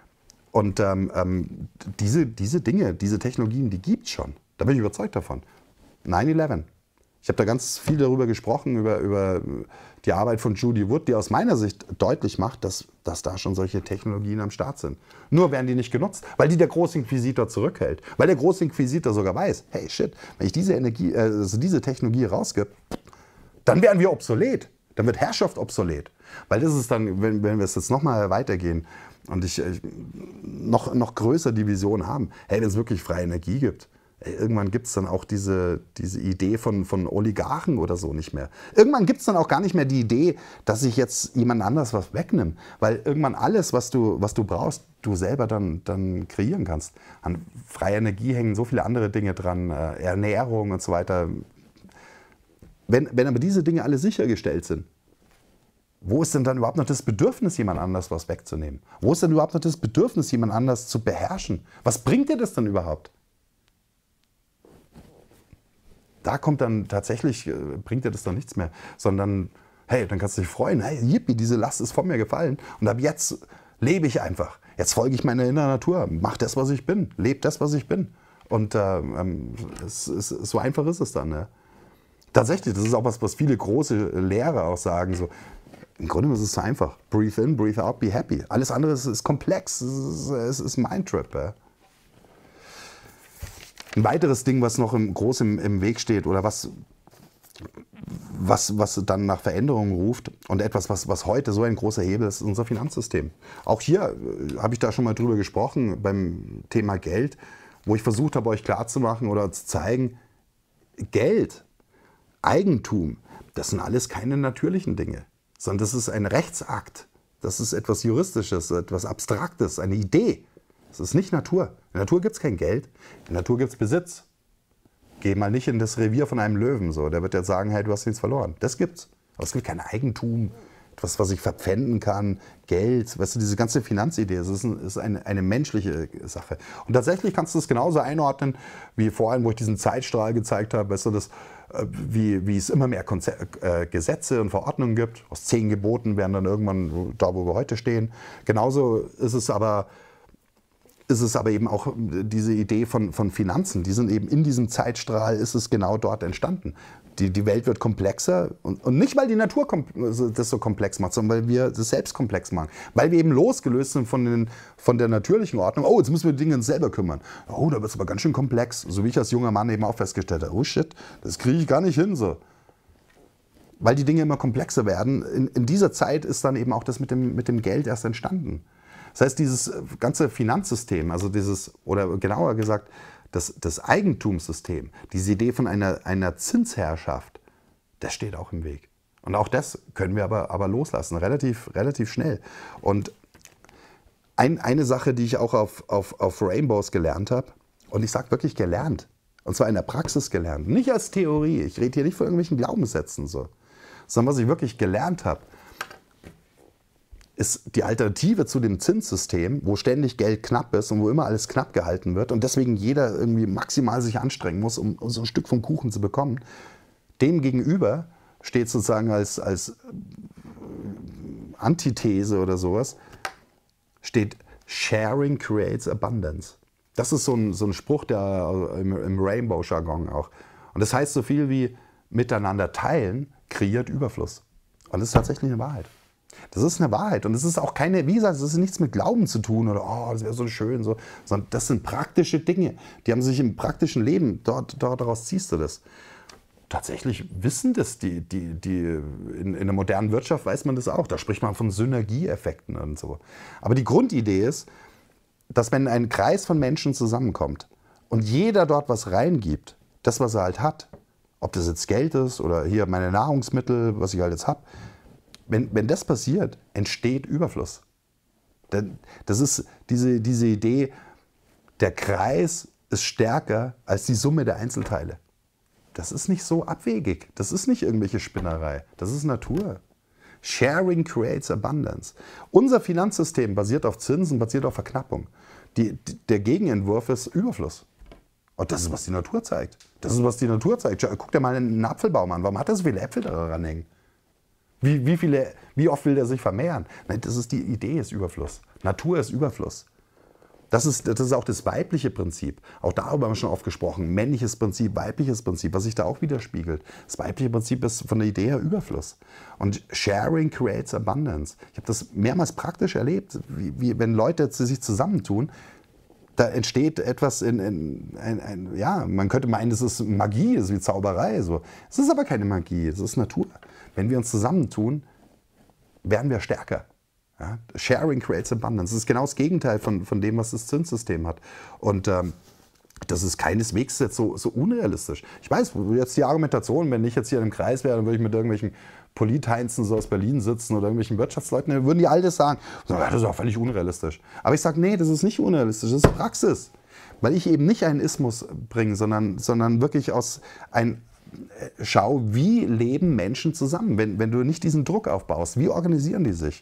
Speaker 1: Und ähm, ähm, diese, diese Dinge, diese Technologien, die gibt es schon. Da bin ich überzeugt davon. nine eleven. Ich habe da ganz viel darüber gesprochen, über, über die Arbeit von Judy Wood, die aus meiner Sicht deutlich macht, dass, dass da schon solche Technologien am Start sind. Nur werden die nicht genutzt, weil die der Großinquisitor zurückhält. Weil der Großinquisitor sogar weiß, hey shit, wenn ich diese, Energie, äh, also diese Technologie rausgebe, dann werden wir obsolet. Dann wird Herrschaft obsolet. Weil das ist dann, wenn, wenn wir es jetzt nochmal weitergehen und ich, ich noch, noch größer die Vision haben, hey, wenn es wirklich freie Energie gibt, ey, irgendwann gibt es dann auch diese, diese Idee von, von Oligarchen oder so nicht mehr. Irgendwann gibt es dann auch gar nicht mehr die Idee, dass ich jetzt jemand anders was wegnehme. Weil irgendwann alles, was du, was du brauchst, du selber dann, dann kreieren kannst. An freie Energie hängen so viele andere Dinge dran, äh, Ernährung und so weiter. Wenn, wenn aber diese Dinge alle sichergestellt sind, wo ist denn dann überhaupt noch das Bedürfnis, jemand anders was wegzunehmen? Wo ist denn überhaupt noch das Bedürfnis, jemand anders zu beherrschen? Was bringt dir das dann überhaupt? Da kommt dann tatsächlich, äh, bringt dir das dann nichts mehr, sondern hey, dann kannst du dich freuen, hey, yippie, diese Last ist von mir gefallen und ab jetzt lebe ich einfach. Jetzt folge ich meiner inneren Natur, mach das, was ich bin, lebe das, was ich bin. Und äh, ähm, es, es, so einfach ist es dann. Ne? Tatsächlich, das ist auch was, was viele große Lehrer auch sagen, so, im Grunde ist es so einfach. Breathe in, breathe out, be happy. Alles andere ist, ist komplex, es ist, es ist Mindtrip. Ja. Ein weiteres Ding, was noch im, groß im, im Weg steht oder was, was, was dann nach Veränderungen ruft und etwas, was, was heute so ein großer Hebel ist, ist unser Finanzsystem. Auch hier äh, habe ich da schon mal drüber gesprochen beim Thema Geld, wo ich versucht habe, euch klarzumachen oder zu zeigen, Geld, Eigentum, das sind alles keine natürlichen Dinge, sondern das ist ein Rechtsakt. Das ist etwas Juristisches, etwas Abstraktes, eine Idee. Das ist nicht Natur. In der Natur gibt es kein Geld, in der Natur gibt es Besitz. Geh mal nicht in das Revier von einem Löwen. So. Der wird jetzt sagen, hey, du hast nichts verloren. Das gibt's. Aber es gibt kein Eigentum, etwas, was ich verpfänden kann, Geld. Weißt du, diese ganze Finanzidee, das ist, ein, ist eine, eine menschliche Sache. Und tatsächlich kannst du es genauso einordnen, wie vorhin, wo ich diesen Zeitstrahl gezeigt habe. Weißt du, das, wie, wie es immer mehr Konze äh, Gesetze und Verordnungen gibt. Aus zehn Geboten werden dann irgendwann da, wo wir heute stehen. Genauso ist es aber... ist es aber eben auch diese Idee von, von Finanzen. Die sind eben in diesem Zeitstrahl, ist es genau dort entstanden. Die, die Welt wird komplexer und, und nicht, weil die Natur das so komplex macht, sondern weil wir das selbst komplex machen. Weil wir eben losgelöst sind von, den, von der natürlichen Ordnung. Oh, jetzt müssen wir die Dinge uns selber kümmern. Oh, da wird es aber ganz schön komplex. So wie ich als junger Mann eben auch festgestellt habe. Oh shit, das kriege ich gar nicht hin. So. Weil die Dinge immer komplexer werden. In, in dieser Zeit ist dann eben auch das mit dem, mit dem Geld erst entstanden. Das heißt, dieses ganze Finanzsystem, also dieses, oder genauer gesagt, das, das Eigentumssystem, diese Idee von einer, einer Zinsherrschaft, das steht auch im Weg. Und auch das können wir aber, aber loslassen, relativ, relativ schnell. Und ein, eine Sache, die ich auch auf, auf, auf Rainbows gelernt habe, und ich sage wirklich gelernt, und zwar in der Praxis gelernt, nicht als Theorie, ich rede hier nicht von irgendwelchen Glaubenssätzen, so, sondern was ich wirklich gelernt habe, ist die Alternative zu dem Zinssystem, wo ständig Geld knapp ist und wo immer alles knapp gehalten wird und deswegen jeder irgendwie maximal sich anstrengen muss, um, um so ein Stück vom Kuchen zu bekommen. Dem gegenüber steht sozusagen als, als Antithese oder sowas, steht Sharing creates abundance. Das ist so ein, so ein Spruch, der im, im Rainbow-Jargon auch. Und das heißt so viel wie miteinander teilen kreiert Überfluss. Und das ist tatsächlich eine Wahrheit. Das ist eine Wahrheit und es ist auch keine, wie gesagt, es ist nichts mit Glauben zu tun oder oh, das wäre so schön, so, sondern das sind praktische Dinge, die haben sich im praktischen Leben, dort, dort daraus ziehst du das. Tatsächlich wissen das die, die, die in, in der modernen Wirtschaft weiß man das auch, da spricht man von Synergieeffekten und so. Aber die Grundidee ist, dass wenn ein Kreis von Menschen zusammenkommt und jeder dort was reingibt, das, was er halt hat, ob das jetzt Geld ist oder hier meine Nahrungsmittel, was ich halt jetzt habe, Wenn, wenn das passiert, entsteht Überfluss. Das ist diese, diese Idee, der Kreis ist stärker als die Summe der Einzelteile. Das ist nicht so abwegig. Das ist nicht irgendwelche Spinnerei. Das ist Natur. Sharing creates abundance. Unser Finanzsystem basiert auf Zinsen, basiert auf Verknappung. Die, der Gegenentwurf ist Überfluss. Und das ist, was die Natur zeigt. Das ist, was die Natur zeigt. Guck dir mal einen Apfelbaum an. Warum hat er so viele Äpfel daran hängen? Wie, wie, viele, wie oft will der sich vermehren? Nein, das ist die Idee, ist Überfluss. Natur ist Überfluss. Das ist, das ist auch das weibliche Prinzip. Auch darüber haben wir schon oft gesprochen. Männliches Prinzip, weibliches Prinzip, was sich da auch widerspiegelt. Das weibliche Prinzip ist von der Idee her Überfluss. Und Sharing creates abundance. Ich habe das mehrmals praktisch erlebt, wie, wie wenn Leute sich zusammentun, da entsteht etwas in, in ein, ein, ja, man könnte meinen, das ist Magie, das ist wie Zauberei. So. Es ist aber keine Magie, es ist Natur. Wenn wir uns zusammentun, werden wir stärker. Ja? Sharing creates abundance. Das ist genau das Gegenteil von, von dem, was das Zinssystem hat. Und ähm, das ist keineswegs jetzt so, so unrealistisch. Ich weiß, jetzt die Argumentation, wenn ich jetzt hier im Kreis wäre, dann würde ich mit irgendwelchen Politheinzen so aus Berlin sitzen oder irgendwelchen Wirtschaftsleuten, dann würden die all das sagen. Das ist auch völlig unrealistisch. Aber ich sage, nee, das ist nicht unrealistisch, das ist Praxis. Weil ich eben nicht einen Ismus bringe, sondern, sondern wirklich aus ein Schau, wie leben Menschen zusammen, wenn, wenn du nicht diesen Druck aufbaust. Wie organisieren die sich?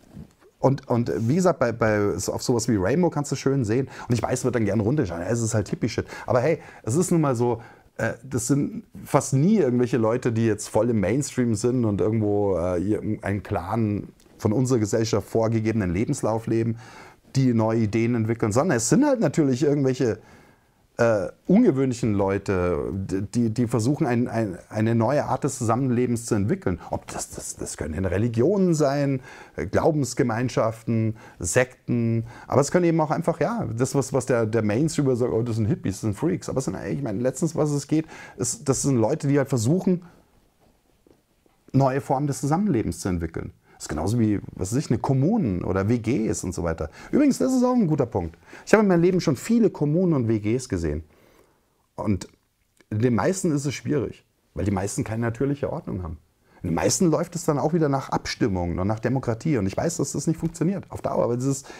Speaker 1: Und, und wie gesagt, bei, bei, auf sowas wie Rainbow kannst du schön sehen. Und ich weiß, es wird dann gerne runterschauen. Es ist halt Hippie-Shit. Aber hey, es ist nun mal so, äh, das sind fast nie irgendwelche Leute, die jetzt voll im Mainstream sind und irgendwo äh, einen klaren, von unserer Gesellschaft vorgegebenen Lebenslauf leben, die neue Ideen entwickeln, sondern es sind halt natürlich irgendwelche Äh, ungewöhnlichen Leute, die, die versuchen, ein, ein, eine neue Art des Zusammenlebens zu entwickeln. Ob das, das, das können Religionen sein, Glaubensgemeinschaften, Sekten, aber es können eben auch einfach, ja, das, was, was der, der Mainstream sagt, oh, das sind Hippies, das sind Freaks. Aber es sind, ich meine, letztens, was es geht, ist, das sind Leute, die halt versuchen, neue Formen des Zusammenlebens zu entwickeln. Das ist genauso wie, was weiß ich, eine Kommunen oder W Gs und so weiter. Übrigens, das ist auch ein guter Punkt. Ich habe in meinem Leben schon viele Kommunen und W Gs gesehen. Und in den meisten ist es schwierig, weil die meisten keine natürliche Ordnung haben. In den meisten läuft es dann auch wieder nach Abstimmung und nach Demokratie. Und ich weiß, dass das nicht funktioniert auf Dauer. Aber das ist,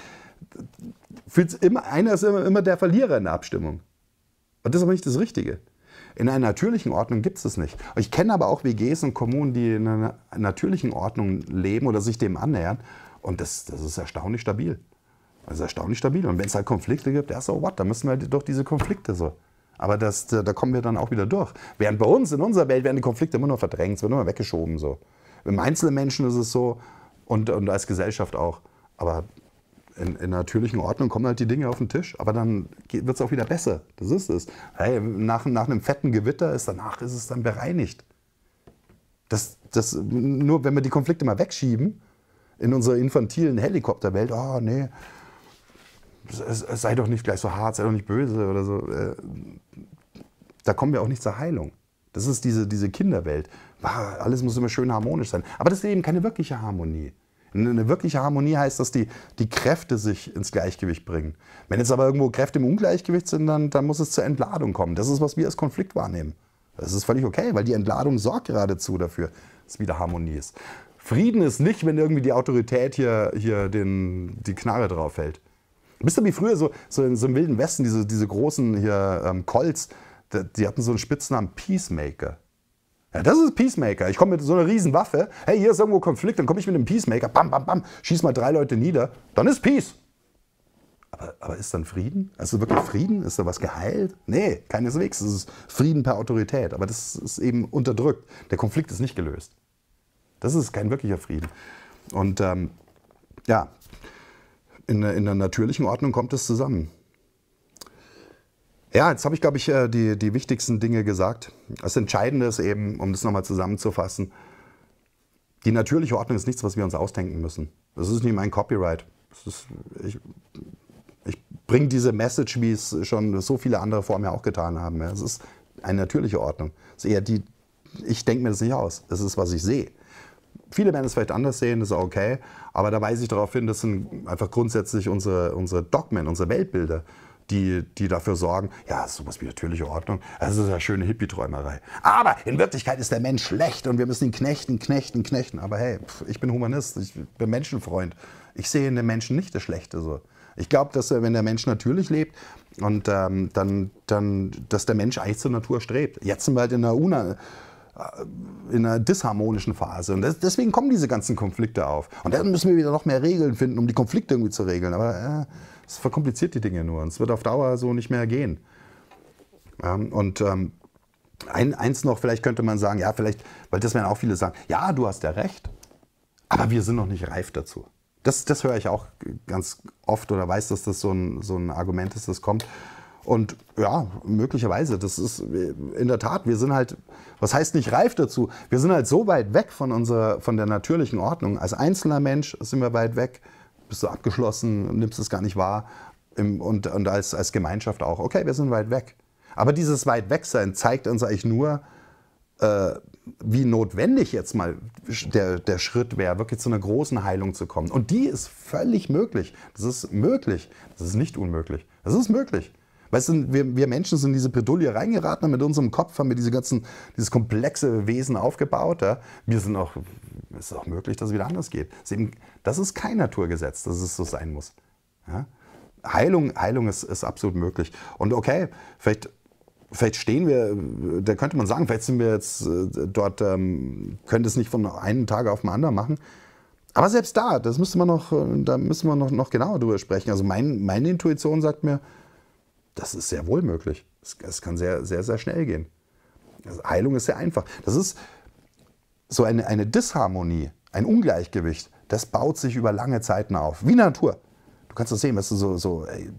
Speaker 1: immer, einer ist immer, immer der Verlierer in der Abstimmung. Und das ist aber nicht das Richtige. In einer natürlichen Ordnung gibt es das nicht. Ich kenne aber auch W Gs und Kommunen, die in einer natürlichen Ordnung leben oder sich dem annähern. Und das, das ist erstaunlich stabil. Das ist erstaunlich stabil. Und wenn es halt Konflikte gibt, ja, so what, da müssen wir halt durch diese Konflikte so. Aber das, da kommen wir dann auch wieder durch. Während bei uns, in unserer Welt, werden die Konflikte immer nur verdrängt, es wird immer weggeschoben. So. Im einzelnen Menschen ist es so und, und als Gesellschaft auch. Aber in, in natürlichen Ordnung kommen halt die Dinge auf den Tisch. Aber dann wird es auch wieder besser. Das ist es. Hey, nach, nach einem fetten Gewitter ist danach ist es dann bereinigt. Das, das, nur wenn wir die Konflikte mal wegschieben, in unserer infantilen Helikopterwelt, oh nee, es, es sei doch nicht gleich so hart, sei doch nicht böse oder so. Äh, da kommen wir auch nicht zur Heilung. Das ist diese, diese Kinderwelt. Alles muss immer schön harmonisch sein. Aber das ist eben keine wirkliche Harmonie. Eine wirkliche Harmonie heißt, dass die, die Kräfte sich ins Gleichgewicht bringen. Wenn jetzt aber irgendwo Kräfte im Ungleichgewicht sind, dann, dann muss es zur Entladung kommen. Das ist, was wir als Konflikt wahrnehmen. Das ist völlig okay, weil die Entladung sorgt geradezu dafür, dass wieder Harmonie ist. Frieden ist nicht, wenn irgendwie die Autorität hier, hier den, die Knarre drauf hält. Wisst ihr, wie früher so, so, in, so im Wilden Westen, diese, diese großen hier, ähm, Colts, die, die hatten so einen Spitznamen Peacemaker. Ja, das ist Peacemaker. Ich komme mit so einer riesen Waffe. Hey, hier ist irgendwo Konflikt, dann komme ich mit einem Peacemaker. Bam, bam, bam. Schieß mal drei Leute nieder. Dann ist Peace. Aber, aber ist dann Frieden? Ist das wirklich Frieden? Ist da was geheilt? Nee, keineswegs. Es ist Frieden per Autorität. Aber das ist eben unterdrückt. Der Konflikt ist nicht gelöst. Das ist kein wirklicher Frieden. Und ähm, ja, in, in der natürlichen Ordnung kommt es zusammen. Ja, jetzt habe ich, glaube ich, die, die wichtigsten Dinge gesagt. Das Entscheidende ist eben, um das nochmal zusammenzufassen, die natürliche Ordnung ist nichts, was wir uns ausdenken müssen. Das ist nicht mein Copyright. Das ist, ich ich bringe diese Message, wie es schon so viele andere vor mir auch getan haben. Es ist eine natürliche Ordnung. Es ist eher die, ich denke mir das nicht aus. Das ist, was ich sehe. Viele werden es vielleicht anders sehen, das ist auch okay. Aber da weise ich darauf hin, das sind einfach grundsätzlich unsere, unsere Dogmen, unsere Weltbilder, die, die dafür sorgen, ja, sowas wie natürliche Ordnung, das ist ja schöne Hippie-Träumerei. Aber in Wirklichkeit ist der Mensch schlecht und wir müssen ihn knechten, knechten, knechten. Aber hey, ich bin Humanist, ich bin Menschenfreund. Ich sehe in dem Menschen nicht das Schlechte so. Ich glaube, dass wenn der Mensch natürlich lebt und ähm, dann, dann, dass der Mensch eigentlich zur Natur strebt. Jetzt sind wir halt in einer, Una, in einer disharmonischen Phase und das, deswegen kommen diese ganzen Konflikte auf. Und dann müssen wir wieder noch mehr Regeln finden, um die Konflikte irgendwie zu regeln. Aber äh, es verkompliziert die Dinge nur und es wird auf Dauer so nicht mehr gehen. Ähm, und ähm, ein, eins noch, vielleicht könnte man sagen, ja, vielleicht, weil das werden auch viele sagen, ja, du hast ja recht, aber wir sind noch nicht reif dazu. Das, das höre ich auch ganz oft oder weiß, dass das so ein, so ein Argument ist, das kommt. Und ja, möglicherweise, das ist in der Tat, wir sind halt, was heißt nicht reif dazu? Wir sind halt so weit weg von, unserer, von der natürlichen Ordnung. Als einzelner Mensch sind wir weit weg, bist du abgeschlossen, nimmst es gar nicht wahr. Im, und und als, als Gemeinschaft auch. Okay, wir sind weit weg. Aber dieses weit weg sein zeigt uns eigentlich nur, äh, wie notwendig jetzt mal der, der Schritt wäre, wirklich zu einer großen Heilung zu kommen. Und die ist völlig möglich. Das ist möglich. Das ist nicht unmöglich. Das ist möglich. Weißt du, wir, wir Menschen sind in diese Bredouille reingeraten und mit unserem Kopf haben wir diese ganzen, dieses komplexe Wesen aufgebaut. Ja. Wir sind auch, es ist auch möglich, dass es wieder anders geht. Das ist, eben, das ist kein Naturgesetz, dass es so sein muss. Ja. Heilung, Heilung ist, ist absolut möglich. Und okay, vielleicht, vielleicht stehen wir, da könnte man sagen, vielleicht sind wir jetzt äh, dort, ähm, können das nicht von einem Tag auf den anderen machen. Aber selbst da, das müsste man noch, da müssen wir noch, noch genauer drüber sprechen. Also mein, meine Intuition sagt mir, das ist sehr wohl möglich. Es kann sehr, sehr, sehr schnell gehen. Also Heilung ist sehr einfach. Das ist so eine, eine Disharmonie, ein Ungleichgewicht, das baut sich über lange Zeiten auf. Wie Natur. Du kannst das sehen, weißt du, so, so ey,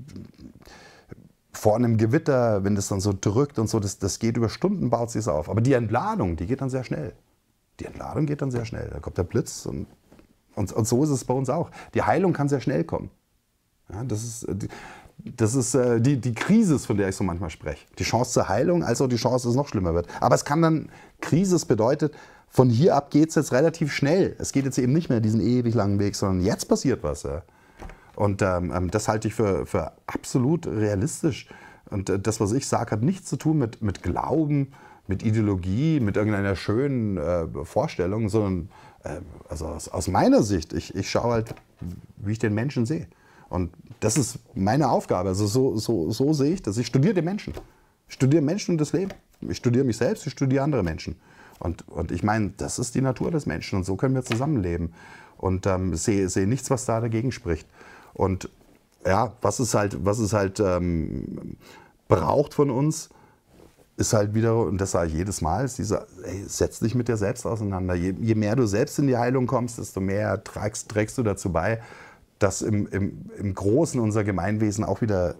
Speaker 1: vor einem Gewitter, wenn das dann so drückt und so, das, das geht über Stunden, baut sich es auf. Aber die Entladung, die geht dann sehr schnell. Die Entladung geht dann sehr schnell. Da kommt der Blitz und, und, und so ist es bei uns auch. Die Heilung kann sehr schnell kommen. Ja, das ist... Die, Das ist äh, die, die Krise, von der ich so manchmal spreche. Die Chance zur Heilung, als auch die Chance, dass es noch schlimmer wird. Aber es kann dann, Krise bedeutet, von hier ab geht es jetzt relativ schnell. Es geht jetzt eben nicht mehr diesen ewig langen Weg, sondern jetzt passiert was. Ja. Und ähm, das halte ich für, für absolut realistisch. Und äh, das, was ich sage, hat nichts zu tun mit, mit Glauben, mit Ideologie, mit irgendeiner schönen äh, Vorstellung, sondern äh, also aus, aus meiner Sicht, ich, ich schaue halt, wie ich den Menschen sehe. Und das ist meine Aufgabe. Also so, so, so sehe ich das. Ich studiere den Menschen. Ich studiere Menschen und das Leben. Ich studiere mich selbst, ich studiere andere Menschen. Und, und ich meine, das ist die Natur des Menschen. Und so können wir zusammenleben. Und ähm, sehe, sehe nichts, was da dagegen spricht. Und ja, was es halt, was es halt ähm, braucht von uns, ist halt wieder, und das sage ich jedes Mal, ist dieser, ey, setz dich mit dir selbst auseinander. Je, je mehr du selbst in die Heilung kommst, desto mehr trägst, trägst du dazu bei, dass im, im, im Großen unser Gemeinwesen auch wieder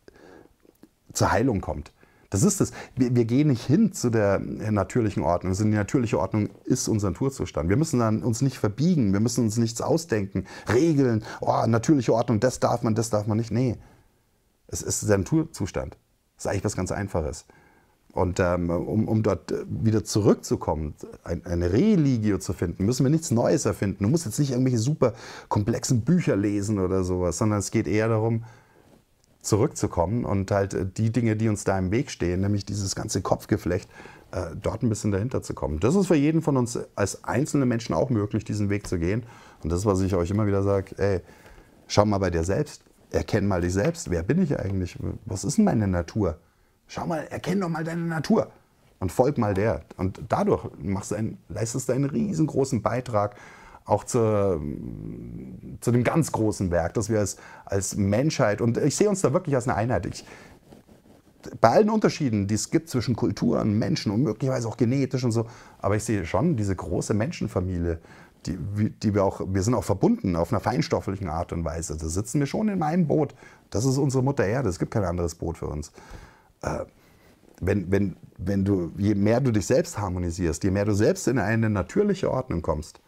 Speaker 1: zur Heilung kommt. Das ist es. Wir, wir gehen nicht hin zu der natürlichen Ordnung. Also die natürliche Ordnung ist unser Naturzustand. Wir müssen dann uns nicht verbiegen, wir müssen uns nichts ausdenken, Regeln, oh, natürliche Ordnung, das darf man, das darf man nicht. Nee, es ist der Naturzustand. Das ist eigentlich was ganz Einfaches. Und ähm, um, um dort wieder zurückzukommen, ein, eine Religio zu finden, müssen wir nichts Neues erfinden. Du musst jetzt nicht irgendwelche super komplexen Bücher lesen oder sowas, sondern es geht eher darum, zurückzukommen und halt die Dinge, die uns da im Weg stehen, nämlich dieses ganze Kopfgeflecht, äh, dort ein bisschen dahinter zu kommen. Das ist für jeden von uns als einzelne Menschen auch möglich, diesen Weg zu gehen. Und das ist, was ich euch immer wieder sage, ey, schau mal bei dir selbst, erkenn mal dich selbst. Wer bin ich eigentlich? Was ist denn meine Natur? Schau mal, erkenn doch mal deine Natur und folg mal der. Und dadurch machst du einen, leistest du einen riesengroßen Beitrag auch zur, zu dem ganz großen Werk, dass wir als, als Menschheit, und ich sehe uns da wirklich als eine Einheit, ich, bei allen Unterschieden, die es gibt zwischen Kulturen, Menschen und möglicherweise auch genetisch und so, aber ich sehe schon diese große Menschenfamilie, die, die wir auch, wir sind auch verbunden auf einer feinstofflichen Art und Weise. Da sitzen wir schon in einem Boot. Das ist unsere Mutter Erde, es gibt kein anderes Boot für uns. Äh, wenn, wenn, wenn du, je mehr du dich selbst harmonisierst, je mehr du selbst in eine natürliche Ordnung kommst,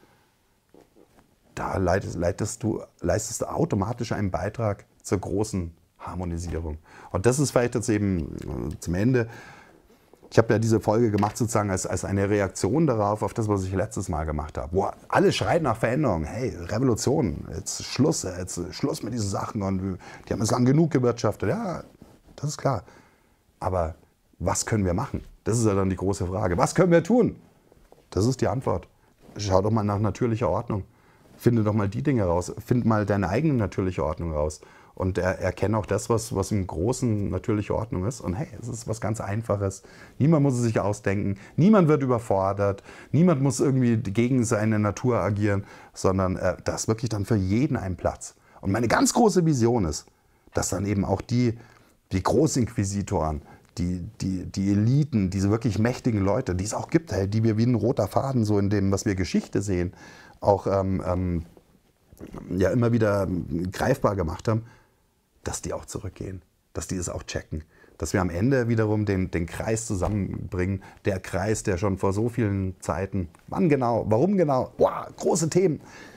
Speaker 1: da leitest, leitest du, leistest du automatisch einen Beitrag zur großen Harmonisierung. Und das ist vielleicht jetzt eben zum Ende. Ich habe ja diese Folge gemacht sozusagen als, als eine Reaktion darauf, auf das, was ich letztes Mal gemacht habe. Boah, alle schreien nach Veränderung. Hey, Revolution, jetzt Schluss, jetzt Schluss mit diesen Sachen. Und die haben jetzt lang genug gewirtschaftet. Ja, das ist klar. Aber was können wir machen? Das ist ja dann die große Frage. Was können wir tun? Das ist die Antwort. Schau doch mal nach natürlicher Ordnung. Finde doch mal die Dinge raus. Find mal deine eigene natürliche Ordnung raus. Und er, erkenne auch das, was, was im Großen natürliche Ordnung ist. Und hey, es ist was ganz Einfaches. Niemand muss es sich ausdenken. Niemand wird überfordert. Niemand muss irgendwie gegen seine Natur agieren. Sondern äh, da ist wirklich dann für jeden ein Platz. Und meine ganz große Vision ist, dass dann eben auch die, die Großinquisitoren, die, die, die Eliten, diese wirklich mächtigen Leute, die es auch gibt, hey, die wir wie ein roter Faden so in dem, was wir Geschichte sehen, auch ähm, ähm, ja immer wieder greifbar gemacht haben, dass die auch zurückgehen, dass die es auch checken. Dass wir am Ende wiederum den, den Kreis zusammenbringen. Der Kreis, der schon vor so vielen Zeiten, wann genau, warum genau, boah, große Themen.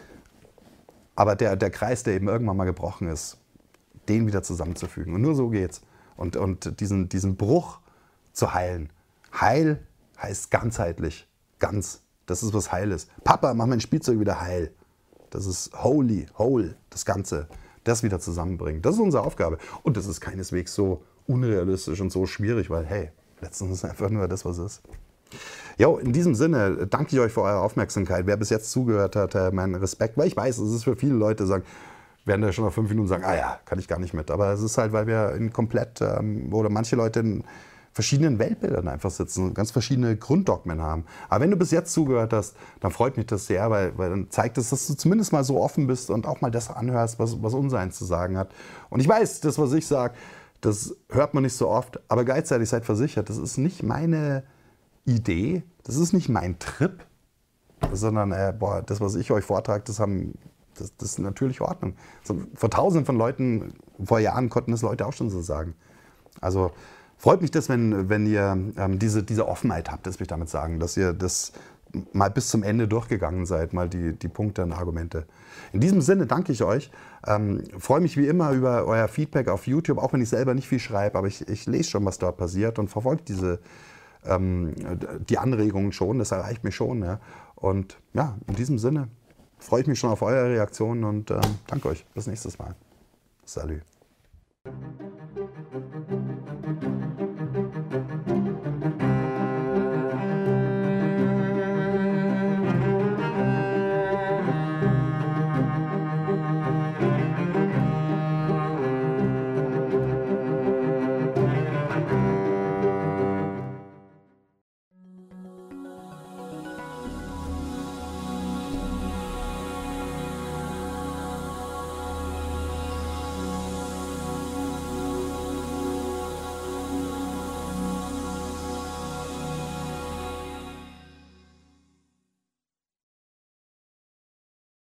Speaker 1: Aber der, der Kreis, der eben irgendwann mal gebrochen ist, den wieder zusammenzufügen. Und nur so geht's. Und, und diesen, diesen Bruch zu heilen. Heil heißt ganzheitlich, ganz. Das ist, was heil ist. Papa, mach mein Spielzeug wieder heil. Das ist holy, whole, das Ganze. Das wieder zusammenbringen. Das ist unsere Aufgabe. Und das ist keineswegs so unrealistisch und so schwierig, weil, hey, letztens ist es einfach nur das, was es ist. Jo, in diesem Sinne danke ich euch für eure Aufmerksamkeit. Wer bis jetzt zugehört hat, meinen Respekt. Weil ich weiß, es ist für viele Leute, sagen, werden da schon nach fünf Minuten sagen, ah ja, kann ich gar nicht mit. Aber es ist halt, weil wir in komplett, ähm, oder manche Leute in verschiedenen Weltbildern einfach sitzen und ganz verschiedene Grunddogmen haben. Aber wenn du bis jetzt zugehört hast, dann freut mich das sehr, weil, weil dann zeigt es, dass du zumindest mal so offen bist und auch mal das anhörst, was, was unsereins zu sagen hat. Und ich weiß, das, was ich sage, das hört man nicht so oft, aber gleichzeitig seid versichert, das ist nicht meine Idee, das ist nicht mein Trip, sondern äh, boah, das, was ich euch vortrage, das haben Das, das ist natürlich Ordnung. So, vor tausenden von Leuten, vor Jahren konnten das Leute auch schon so sagen. Also freut mich das, wenn, wenn ihr ähm, diese, diese Offenheit habt, das will ich damit sagen, dass ihr das mal bis zum Ende durchgegangen seid, mal die, die Punkte und Argumente. In diesem Sinne danke ich euch. Ähm, freue mich wie immer über euer Feedback auf YouTube, auch wenn ich selber nicht viel schreibe, aber ich, ich lese schon, was dort passiert und verfolge diese, ähm, die Anregungen schon, das erreicht mich schon. Ja. Und ja, in diesem Sinne freue ich mich schon auf eure Reaktionen und ähm, danke euch. Bis nächstes Mal. Salut.